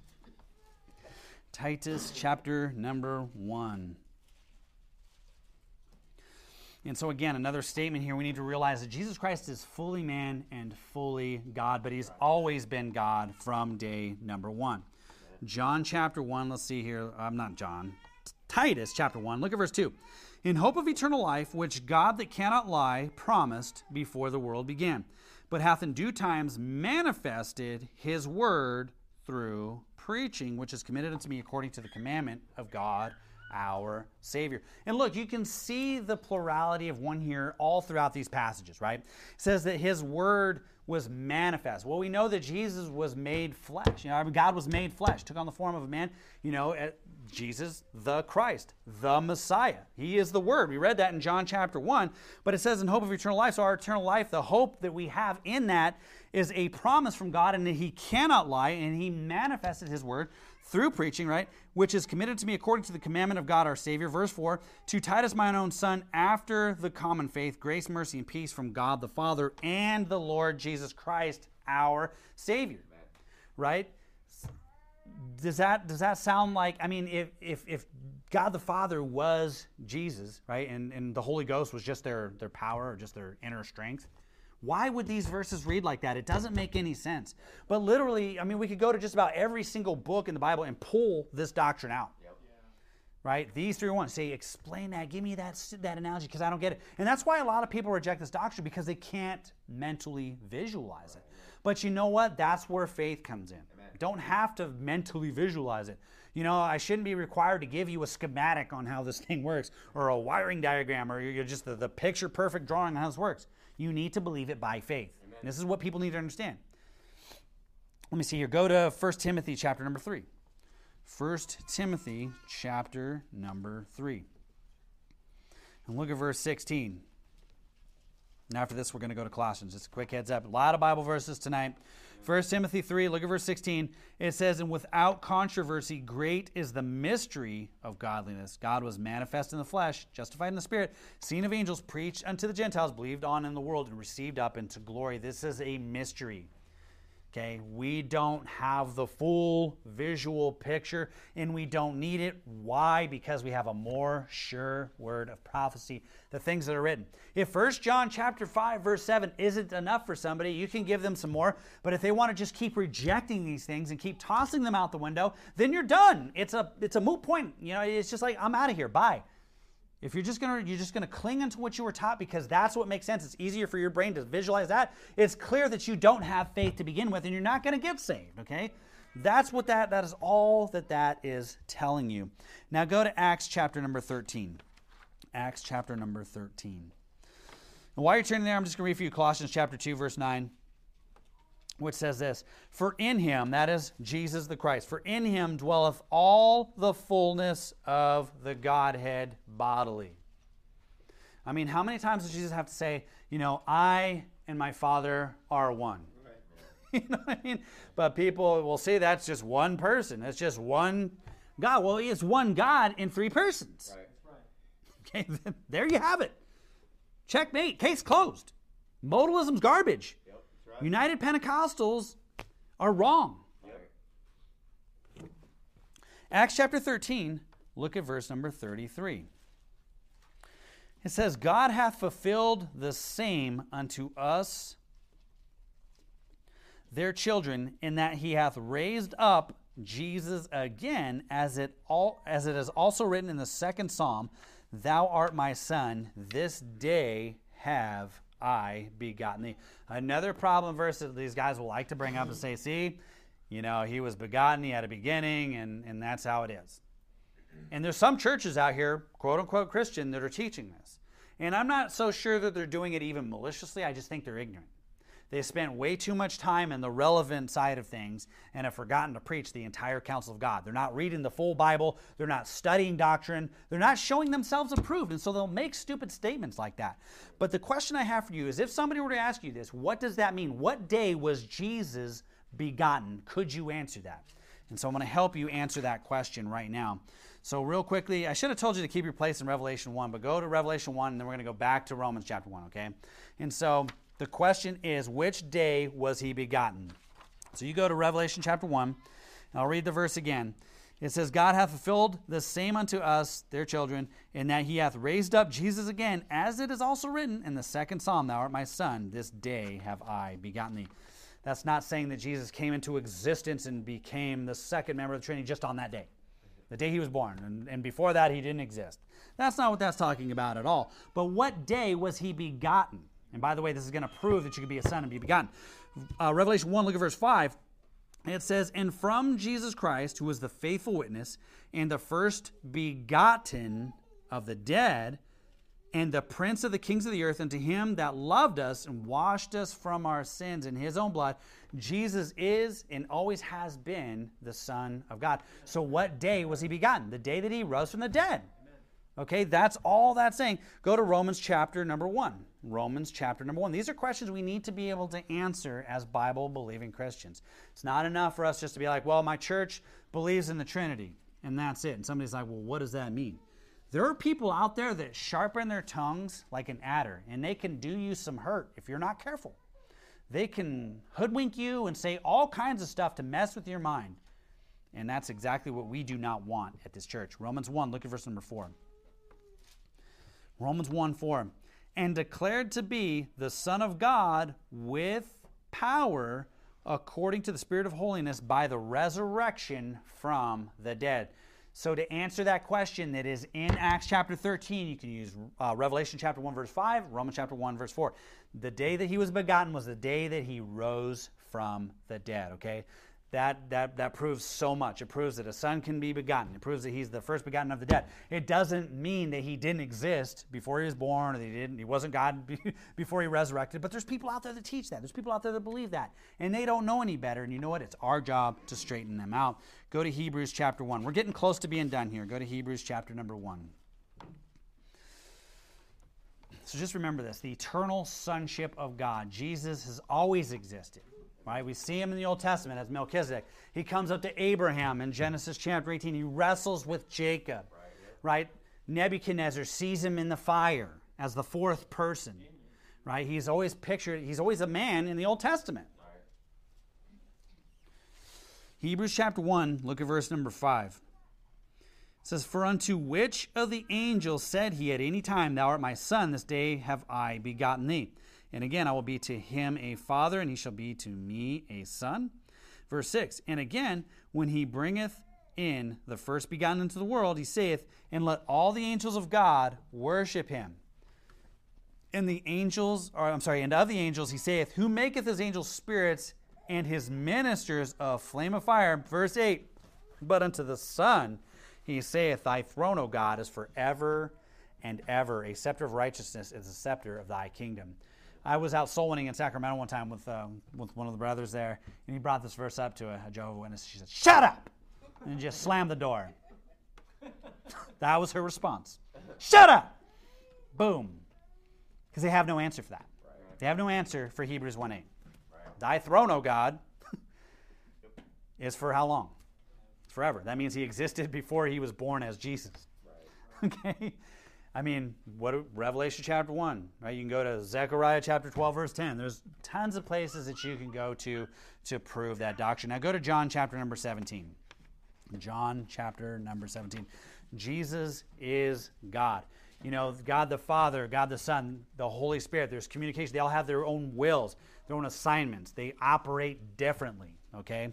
Speaker 3: Titus chapter number one. And so again, another statement here, we need to realize that Jesus Christ is fully man and fully God, but he's always been God from day number one. John chapter one, let's see here. I'm not John. Titus chapter one, look at verse two. In hope of eternal life, which God that cannot lie promised before the world began, but hath in due times manifested his word through preaching, which is committed unto me according to the commandment of God our Savior. And look, you can see the plurality of one here all throughout these passages, right? It says that his word was manifest. Well, we know that Jesus was made flesh. You know, God was made flesh, took on the form of a man, you know, Jesus, the Christ, the Messiah. He is the Word. We read that in John chapter one, but it says in hope of eternal life. So our eternal life, the hope that we have in that is a promise from God, and that he cannot lie, and he manifested his word through preaching, right? Which is committed to me according to the commandment of God our Savior. Verse four, to Titus mine own son, after the common faith, grace, mercy, and peace from God the Father and the Lord Jesus Christ our Savior. Amen. Right? Does that does that sound like, I mean, if if if God the Father was Jesus, right, and, and the Holy Ghost was just their, their power or just their inner strength, why would these verses read like that? It doesn't make any sense. But literally, I mean, we could go to just about every single book in the Bible and pull this doctrine out. Yep. Yeah. Right? These three are one. Say, explain that. Give me that, that analogy because I don't get it. And that's why a lot of people reject this doctrine, because they can't mentally visualize it. But you know what? That's where faith comes in. Amen. Don't have to mentally visualize it. You know, I shouldn't be required to give you a schematic on how this thing works, or a wiring diagram, or you're just the, the picture-perfect drawing on how this works. You need to believe it by faith. This is what people need to understand. Let me see here. Go to First Timothy chapter number three. First Timothy chapter number three. And look at verse sixteen. And after this, we're going to go to Colossians. Just a quick heads up. A lot of Bible verses tonight. First Timothy three, look at verse sixteen. It says, and without controversy, great is the mystery of godliness. God was manifest in the flesh, justified in the spirit, seen of angels, preached unto the Gentiles, believed on in the world, and received up into glory. This is a mystery. Okay, we don't have the full visual picture, and we don't need it. Why? Because we have a more sure word of prophecy, the things that are written. If First John chapter five, verse seven isn't enough for somebody, you can give them some more. But if they want to just keep rejecting these things and keep tossing them out the window, then you're done. It's a it's a moot point. You know, it's just like, I'm out of here. Bye. If you're just gonna you're just gonna cling onto what you were taught because that's what makes sense, it's easier for your brain to visualize that, it's clear that you don't have faith to begin with, and you're not gonna get saved. Okay, that's what that that is all that that is telling you. Now go to Acts chapter number thirteen. Acts chapter number thirteen. And while you're turning there, I'm just gonna read for you Colossians chapter two, verse nine. Which says this, for in him, that is Jesus the Christ, for in him dwelleth all the fullness of the Godhead bodily. I mean, how many times does Jesus have to say, you know, I and my Father are one? Right. You know what I mean? But people will say that's just one person. That's just one God. Well, he is one God in three persons. Right. Okay, there you have it. Checkmate. Case closed. Modalism's garbage. United Pentecostals are wrong. Yep. Acts chapter thirteen, look at verse number thirty-three. It says, God hath fulfilled the same unto us, their children, in that he hath raised up Jesus again, as it all as it is also written in the second psalm, thou art my son, this day have I begotten thee. Another problem verse that these guys will like to bring up and say, see, you know, he was begotten, he had a beginning, and, and that's how it is. And there's some churches out here, quote unquote Christian, that are teaching this. And I'm not so sure that they're doing it even maliciously. I just think they're ignorant. They spent way too much time in the relevant side of things and have forgotten to preach the entire counsel of God. They're not reading the full Bible. They're not studying doctrine. They're not showing themselves approved, and so they'll make stupid statements like that. But the question I have for you is, if somebody were to ask you this, what does that mean? What day was Jesus begotten? Could you answer that? And so I'm going to help you answer that question right now. So real quickly, I should have told you to keep your place in Revelation one, but go to Revelation one, and then we're going to go back to Romans chapter one, okay? And so the question is, which day was he begotten? So you go to Revelation chapter one, and I'll read the verse again. It says, God hath fulfilled the same unto us, their children, in that he hath raised up Jesus again, as it is also written in the second psalm, Thou art my son, this day have I begotten thee. That's not saying that Jesus came into existence and became the second member of the Trinity just on that day, the day he was born. And, and before that, he didn't exist. That's not what that's talking about at all. But what day was he begotten? And by the way, this is going to prove that you could be a son and be begotten. Uh, Revelation one, look at verse five. It says, And from Jesus Christ, who was the faithful witness, and the first begotten of the dead, and the prince of the kings of the earth, unto him that loved us and washed us from our sins in his own blood, Jesus is and always has been the Son of God. So what day was he begotten? The day that he rose from the dead. Okay, that's all that's saying. Go to Romans chapter number one. Romans chapter number one. These are questions we need to be able to answer as Bible-believing Christians. It's not enough for us just to be like, well, my church believes in the Trinity, and that's it. And somebody's like, well, what does that mean? There are people out there that sharpen their tongues like an adder, and they can do you some hurt if you're not careful. They can hoodwink you and say all kinds of stuff to mess with your mind. And that's exactly what we do not want at this church. Romans one, look at verse number four. Romans one, four. And declared to be the Son of God with power according to the Spirit of holiness by the resurrection from the dead. So to answer that question that is in Acts chapter thirteen, you can use uh, Revelation chapter one, verse five, Romans chapter one, verse four. The day that he was begotten was the day that he rose from the dead, okay? That, that, that proves so much. It proves that a son can be begotten. It proves that he's the first begotten of the dead. It doesn't mean that he didn't exist before he was born, or that he didn't, he wasn't God before he resurrected. But there's people out there that teach that. There's people out there that believe that. And they don't know any better. And you know what? It's our job to straighten them out. Go to Hebrews chapter one. We're getting close to being done here. Go to Hebrews chapter number one. So just remember this. The eternal sonship of God. Jesus has always existed. Right? We see him in the Old Testament as Melchizedek. He comes up to Abraham in Genesis chapter eighteen. He wrestles with Jacob. Right, yeah. Right? Nebuchadnezzar sees him in the fire as the fourth person. Right? He's always pictured, he's always a man in the Old Testament. Right. Hebrews chapter one, look at verse number five. It says, For unto which of the angels said he at any time, Thou art my son, this day have I begotten thee. And again, I will be to him a father, and he shall be to me a son. Verse six, And again, when he bringeth in the first begotten into the world, he saith, And let all the angels of God worship him. And the angels, or I'm sorry, and of the angels he saith, Who maketh his angels spirits, and his ministers a flame of fire. Verse eight, But unto the Son he saith, Thy throne, O God, is forever and ever. A scepter of righteousness is the scepter of thy kingdom. I was out soul winning in Sacramento one time with um, with one of the brothers there, and he brought this verse up to a, a Jehovah's Witness. She said, Shut up! And just slammed the door. That was her response. Shut up! Boom. Because they have no answer for that. Right. They have no answer for Hebrews one eight. Right. Thy throne, O God, is for how long? Forever. That means he existed before he was born as Jesus. Right. Okay? I mean, what Revelation chapter one, right? You can go to Zechariah chapter twelve, verse ten. There's tons of places that you can go to to prove that doctrine. Now go to John chapter number seventeen. John chapter number seventeen. Jesus is God. You know, God the Father, God the Son, the Holy Spirit, there's communication. They all have their own wills, their own assignments. They operate differently, okay?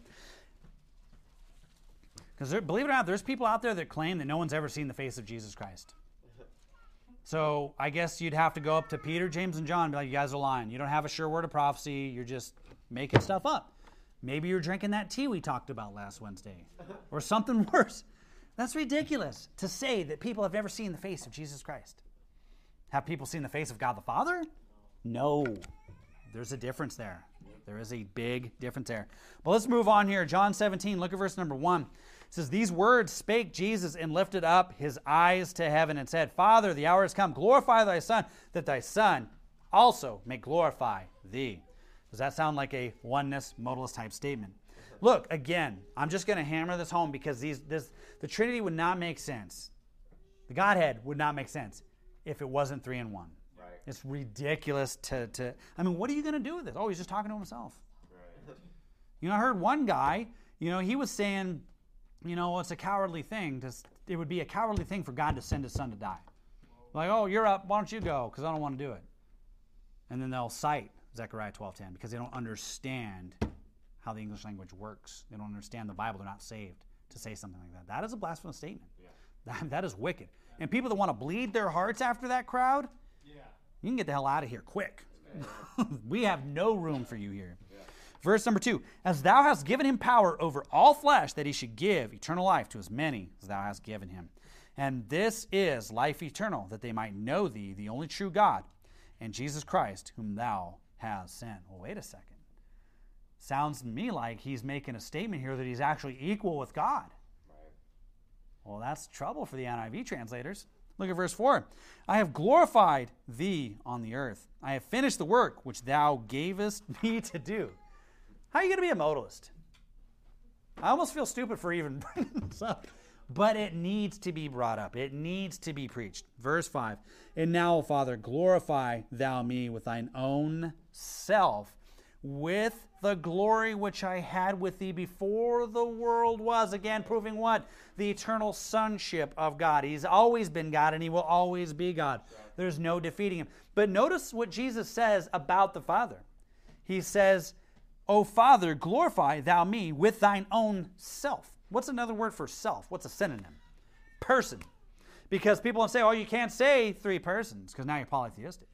Speaker 3: Because believe it or not, there's people out there that claim that no one's ever seen the face of Jesus Christ. So I guess you'd have to go up to Peter, James, and John and be like, you guys are lying. You don't have a sure word of prophecy. You're just making stuff up. Maybe you're drinking that tea we talked about last Wednesday. Or something worse. That's ridiculous to say that people have never seen the face of Jesus Christ. Have people seen the face of God the Father? No. There's a difference there. There is a big difference there. But let's move on here. John seventeen, look at verse number one. It says, these words spake Jesus and lifted up his eyes to heaven and said, Father, the hour has come. Glorify thy Son, that thy Son also may glorify thee. Does that sound like a oneness, modalist type statement? Look, again, I'm just going to hammer this home because these, this, the Trinity would not make sense. The Godhead would not make sense if it wasn't three in one.
Speaker 2: Right.
Speaker 3: It's ridiculous to, to, I mean, what are you going to do with this? Oh, he's just talking to himself.
Speaker 2: Right.
Speaker 3: You know, I heard one guy, you know, he was saying, you know, it's a cowardly thing. To, it would be a cowardly thing for God to send his Son to die. Like, oh, you're up. Why don't you go? Because I don't want to do it. And then they'll cite Zechariah twelve ten because they don't understand how the English language works. They don't understand the Bible. They're not saved to say something like that. That is a blasphemous statement. Yeah. That, that is wicked. And people that want to bleed their hearts after that crowd, yeah. you can get the hell out of here quick. We have no room for you here. Yeah. Verse number two, as thou hast given him power over all flesh, that he should give eternal life to as many as thou hast given him. And this is life eternal, that they might know thee, the only true God, and Jesus Christ, whom thou hast sent. Well, wait a second. Sounds to me like he's making a statement here that he's actually equal with God. Right. Well, that's trouble for the N I V translators. Look at verse four. I have glorified thee on the earth. I have finished the work which thou gavest me to do. How are you going to be a modalist? I almost feel stupid for even bringing this up. But it needs to be brought up. It needs to be preached. Verse five. And now, Father, glorify thou me with thine own self, with the glory which I had with thee before the world was. Again, proving what? The eternal sonship of God. He's always been God, and he will always be God. There's no defeating him. But notice what Jesus says about the Father. He says, O Father, glorify thou me with thine own self. What's another word for self? What's a synonym? Person. Because people say, oh, you can't say three persons because now you're polytheistic.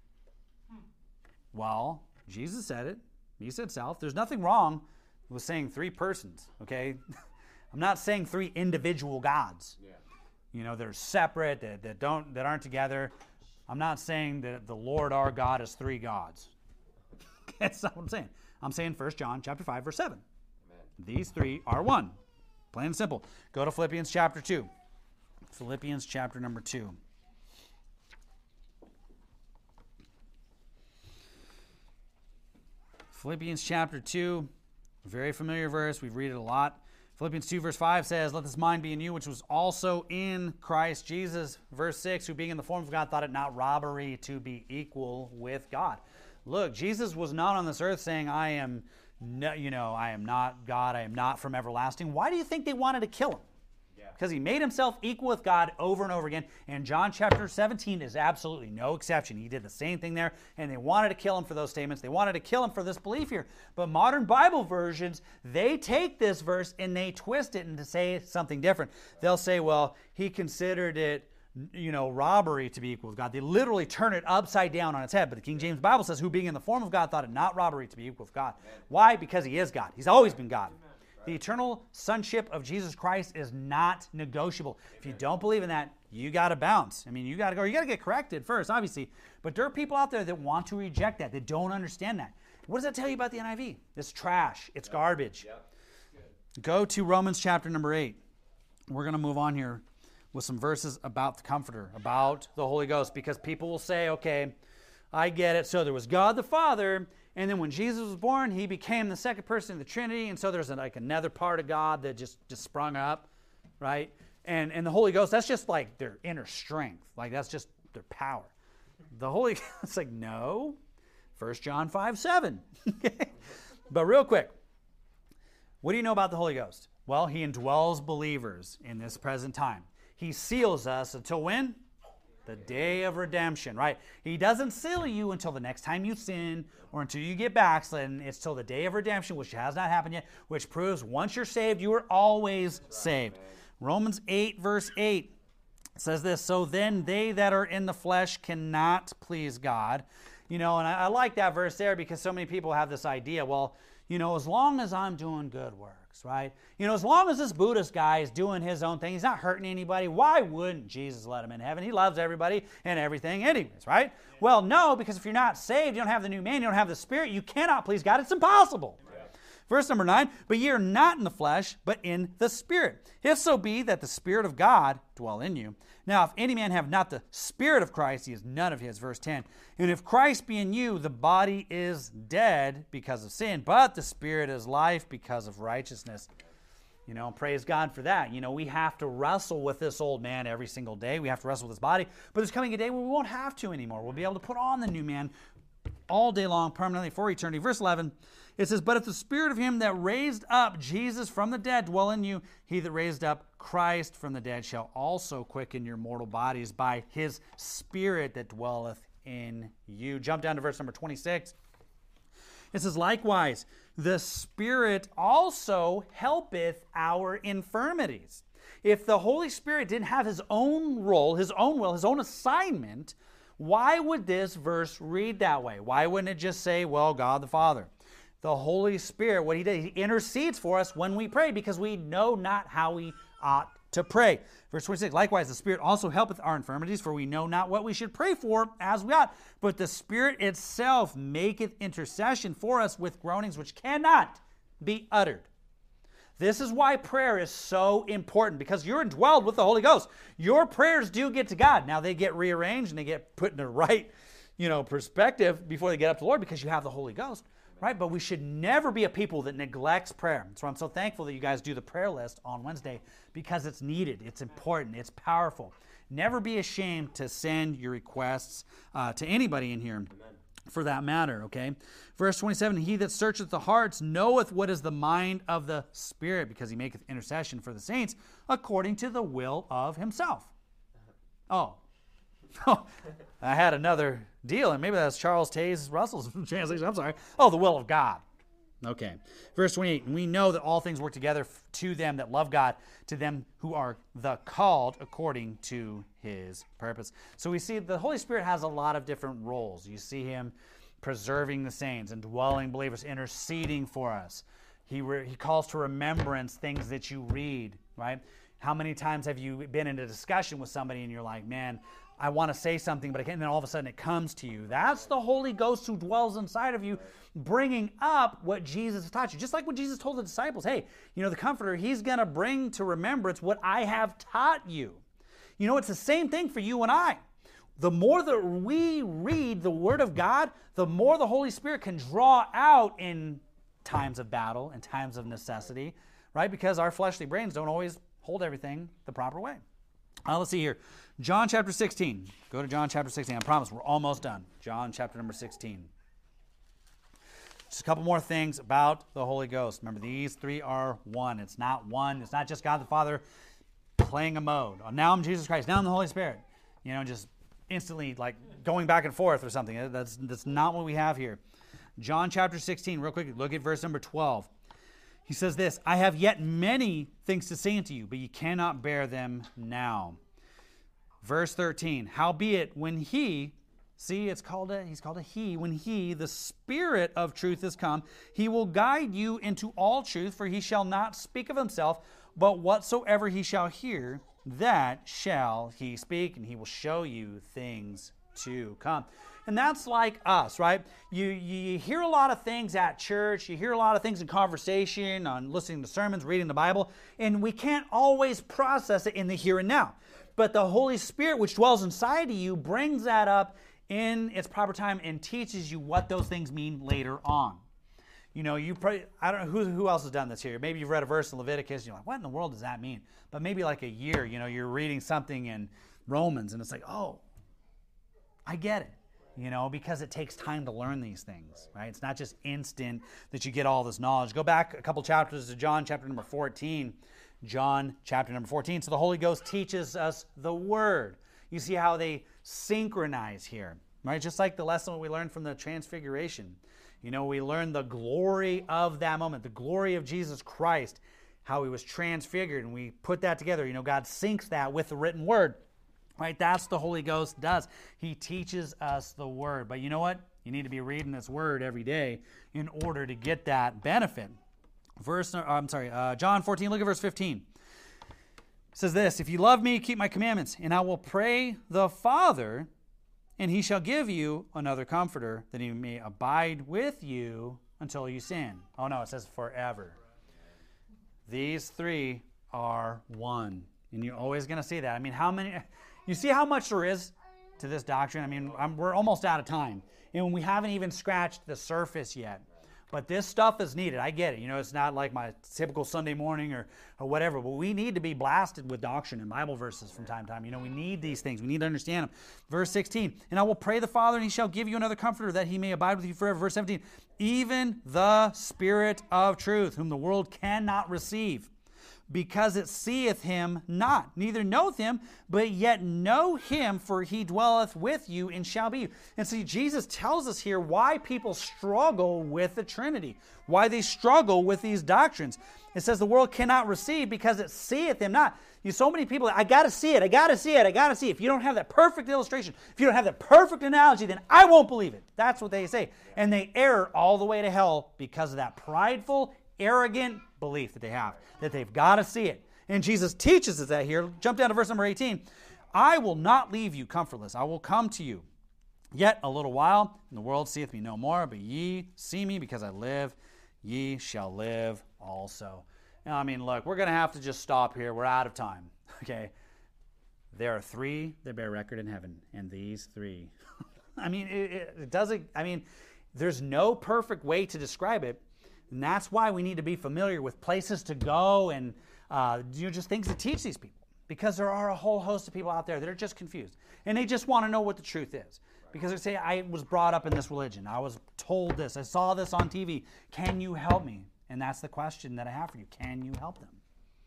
Speaker 3: Well, Jesus said it. He said self. There's nothing wrong with saying three persons, okay? I'm not saying three individual gods. Yeah. You know, they're separate, that, that don't that aren't together. I'm not saying that the Lord our God is three gods. That's not what I'm saying. I'm saying First John chapter five, verse seven. Amen. These three are one. Plain and simple. Go to Philippians chapter two. Philippians chapter number two. Philippians chapter two, very familiar verse. We read it a lot. Philippians two verse five says, let this mind be in you, which was also in Christ Jesus. Verse six, who being in the form of God thought it not robbery to be equal with God. Look, Jesus was not on this earth saying, I am, no, you know, I am not God, I am not from everlasting. Why do you think they wanted to kill him? Because he made himself equal with God over and over again. And John chapter seventeen is absolutely no exception. He did the same thing there, and they wanted to kill him for those statements. They wanted to kill him for this belief here. But modern Bible versions, they take this verse and they twist it and to say something different. They'll say, well, he considered it, you know, robbery to be equal with God. They literally turn it upside down on its head. But the King James Bible says, who being in the form of God thought it not robbery to be equal with God. Amen. Why? Because he is God. He's always been God. Amen. The eternal sonship of Jesus Christ is not negotiable. Amen. If you don't believe in that, you got to bounce. I mean, you got to go. You got to get corrected first, obviously. But there are people out there that want to reject that. They don't understand that. What does that tell you about the N I V? It's trash. It's yep. garbage. Yep. Go to Romans chapter number eight. We're going to move on here with some verses about the Comforter, about the Holy Ghost, because people will say, okay, I get it. So there was God the Father, and then when Jesus was born, he became the second person of the Trinity, and so there's like another part of God that just, just sprung up, right? And and the Holy Ghost, that's just like their inner strength. Like that's just their power. The Holy Ghost, it's like, no. First John five, seven. But real quick, what do you know about the Holy Ghost? Well, he indwells believers in this present time. He seals us until when? The day of redemption, right? He doesn't seal you until the next time you sin or until you get backslidden. It's till the day of redemption, which has not happened yet, which proves once you're saved, you are always saved. Romans eight, verse eight says this, so then they that are in the flesh cannot please God. You know, and I, I like that verse there because so many people have this idea, well, you know, as long as I'm doing good works, works, right? You know, as long as this Buddhist guy is doing his own thing, he's not hurting anybody, why wouldn't Jesus let him in heaven? He loves everybody and everything anyways, right? Well, no, because if you're not saved, you don't have the new man, you don't have the Spirit, you cannot please God. It's impossible. Verse number nine, but ye are not in the flesh, but in the Spirit. If so be that the Spirit of God dwell in you. Now, if any man have not the Spirit of Christ, he is none of his. Verse ten, and if Christ be in you, the body is dead because of sin, but the Spirit is life because of righteousness. You know, praise God for that. You know, we have to wrestle with this old man every single day. We have to wrestle with his body. But there's coming a day where we won't have to anymore. We'll be able to put on the new man all day long, permanently, for eternity. Verse eleven, it says, but if the Spirit of him that raised up Jesus from the dead dwell in you, he that raised up Christ from the dead shall also quicken your mortal bodies by his Spirit that dwelleth in you. Jump down to verse number twenty-six. It says, likewise, the Spirit also helpeth our infirmities. If the Holy Spirit didn't have his own role, his own will, his own assignment, why would this verse read that way? Why wouldn't it just say, well, God the Father? The Holy Spirit, what he does, he intercedes for us when we pray because we know not how we ought to pray. Verse twenty-six, likewise, the Spirit also helpeth our infirmities, for we know not what we should pray for as we ought. But the Spirit itself maketh intercession for us with groanings which cannot be uttered. This is why prayer is so important, because you're indwelled with the Holy Ghost. Your prayers do get to God. Now, they get rearranged and they get put in the right, you know, perspective before they get up to the Lord because you have the Holy Ghost. Right? But we should never be a people that neglects prayer. So I'm so thankful that you guys do the prayer list on Wednesday because it's needed. It's important. It's powerful. Never be ashamed to send your requests uh, to anybody in here. Amen. For that matter, okay? Verse twenty-seven, he that searcheth the hearts knoweth what is the mind of the Spirit, because he maketh intercession for the saints according to the will of himself. Oh. I had another deal, and maybe that's Charles Taze Russell's translation. I'm sorry. Oh, the will of God. Okay. Verse twenty-eight, and we know that all things work together to them that love God, to them who are the called according to his purpose. So we see the Holy Spirit has a lot of different roles. You see him preserving the saints, indwelling believers, interceding for us. He, re- he calls to remembrance things that you read, right? How many times have you been in a discussion with somebody and you're like, man, I want to say something, but I can't, and then all of a sudden it comes to you. That's the Holy Ghost who dwells inside of you, bringing up what Jesus taught you. Just like when Jesus told the disciples, hey, you know, the Comforter, he's going to bring to remembrance what I have taught you. You know, it's the same thing for you and I. The more that we read the Word of God, the more the Holy Spirit can draw out in times of battle and times of necessity, right? Because our fleshly brains don't always hold everything the proper way. Uh, let's see here. John chapter sixteen. Go to John chapter sixteen. I promise we're almost done. John chapter number sixteen. Just a couple more things about the Holy Ghost. Remember, these three are one. It's not one. It's not just God the Father playing a mode. Oh, now I'm Jesus Christ. Now I'm the Holy Spirit. You know, just instantly like going back and forth or something. That's, that's not what we have here. John chapter sixteen, real quick, look at verse number twelve. He says this, I have yet many things to say unto you, but ye cannot bear them now. Verse thirteen, howbeit when he, see, it's called a, he's called a he, when he, the Spirit of truth is come, he will guide you into all truth, for he shall not speak of himself, but whatsoever he shall hear, that shall he speak, and he will show you things to come. And that's like us, right? You, you hear a lot of things at church, you hear a lot of things in conversation, on listening to sermons, reading the Bible, and we can't always process it in the here and now. But the Holy Spirit, which dwells inside of you, brings that up in its proper time and teaches you what those things mean later on. You know, you probably, I don't know who, who else has done this here. Maybe you've read a verse in Leviticus, and you're like, what in the world does that mean? But maybe like a year, you know, you're reading something in Romans, and it's like, oh, I get it. You know, because it takes time to learn these things, right? It's not just instant that you get all this knowledge. Go back a couple chapters to John chapter number fourteen. John chapter number fourteen. So the Holy Ghost teaches us the Word. You see how they synchronize here, right? Just like the lesson we learned from the Transfiguration. You know, we learned the glory of that moment, the glory of Jesus Christ, how he was transfigured, and we put that together. You know, God syncs that with the written Word. Right, that's the Holy Ghost does. He teaches us the Word. But you know what? You need to be reading this Word every day in order to get that benefit. Verse, uh, I'm sorry, uh, John fourteen, look at verse fifteen. It says this, if you love me, keep my commandments, and I will pray the Father, and he shall give you another comforter, that he may abide with you until you sin. Oh no, it says forever. These three are one. And you're always going to see that. I mean, how many, you see how much there is to this doctrine? I mean, I'm, we're almost out of time. And we haven't even scratched the surface yet. But this stuff is needed. I get it. You know, it's not like my typical Sunday morning or, or whatever. But we need to be blasted with doctrine and Bible verses from time to time. You know, we need these things. We need to understand them. Verse sixteen, and I will pray the Father, and he shall give you another comforter, that he may abide with you forever. Verse seventeen, even the Spirit of truth, whom the world cannot receive, because it seeth him not, neither knoweth him, but yet know him, for he dwelleth with you and shall be. And see, Jesus tells us here why people struggle with the Trinity, why they struggle with these doctrines. It says the world cannot receive because it seeth him not. You so many people, I got to see it, I got to see it, I got to see it. If you don't have that perfect illustration, if you don't have that perfect analogy, then I won't believe it. That's what they say. And they err all the way to hell because of that prideful, arrogant belief that they have, that they've got to see it. And Jesus teaches us that here. Jump down to verse number eighteen. I will not leave you comfortless. I will come to you. Yet a little while, and the world seeth me no more, but ye see me because I live. Ye shall live also. Now, I mean, look, we're going to have to just stop here. We're out of time. Okay? There are three that bear record in heaven, and these three. I mean, it, it doesn't, I mean, there's no perfect way to describe it. And that's why we need to be familiar with places to go and uh, you know, just things to teach these people. Because there are a whole host of people out there that are just confused. And they just want to know what the truth is. Because they say, I was brought up in this religion. I was told this. I saw this on T V. Can you help me? And that's the question that I have for you. Can you help them?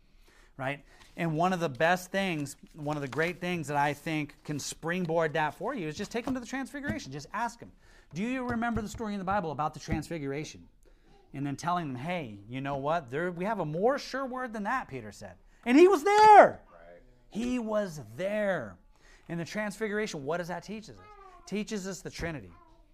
Speaker 3: Right? And one of the best things, one of the great things that I think can springboard that for you is just take them to the Transfiguration. Just ask them, do you remember the story in the Bible about the Transfiguration? And then telling them, hey, you know what? There, we have a more sure word than that, Peter said. And he was there. Right. He was there. In the Transfiguration, what does that teach us? It teaches us the Trinity.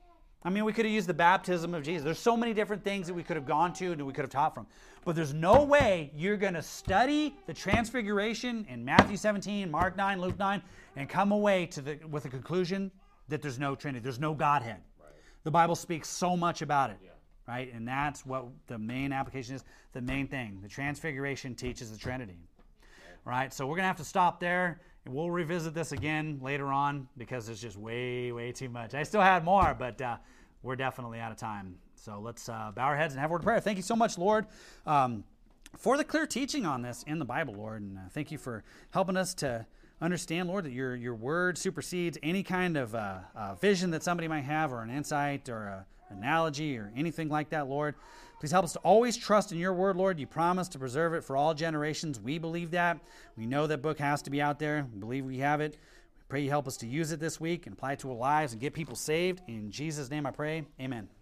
Speaker 3: I mean, we could have used the baptism of Jesus. There's so many different things that we could have gone to and we could have taught from. But there's no way you're going to study the Transfiguration in Matthew seventeen, Mark nine, Luke nine, and come away to the, with a conclusion that there's no Trinity. There's no Godhead. Right. The Bible speaks so much about it. Yeah. Right? And that's what the main application is, the main thing. The Transfiguration teaches the Trinity. Right? So we're going to have to stop there, and we'll revisit this again later on because there's just way, way too much. I still had more, but uh, we're definitely out of time. So let's uh, bow our heads and have a word of prayer. Thank you so much, Lord, um, for the clear teaching on this in the Bible, Lord. And uh, thank you for helping us to understand, Lord, that your, your word supersedes any kind of uh, uh, vision that somebody might have or an insight or a analogy or anything like that, Lord. Please help us to always trust in your word, Lord. You promised to preserve it for all generations. We believe that. We know that book has to be out there. We believe we have it. We pray you help us to use it this week and apply it to our lives and get people saved. In Jesus' name I pray, amen.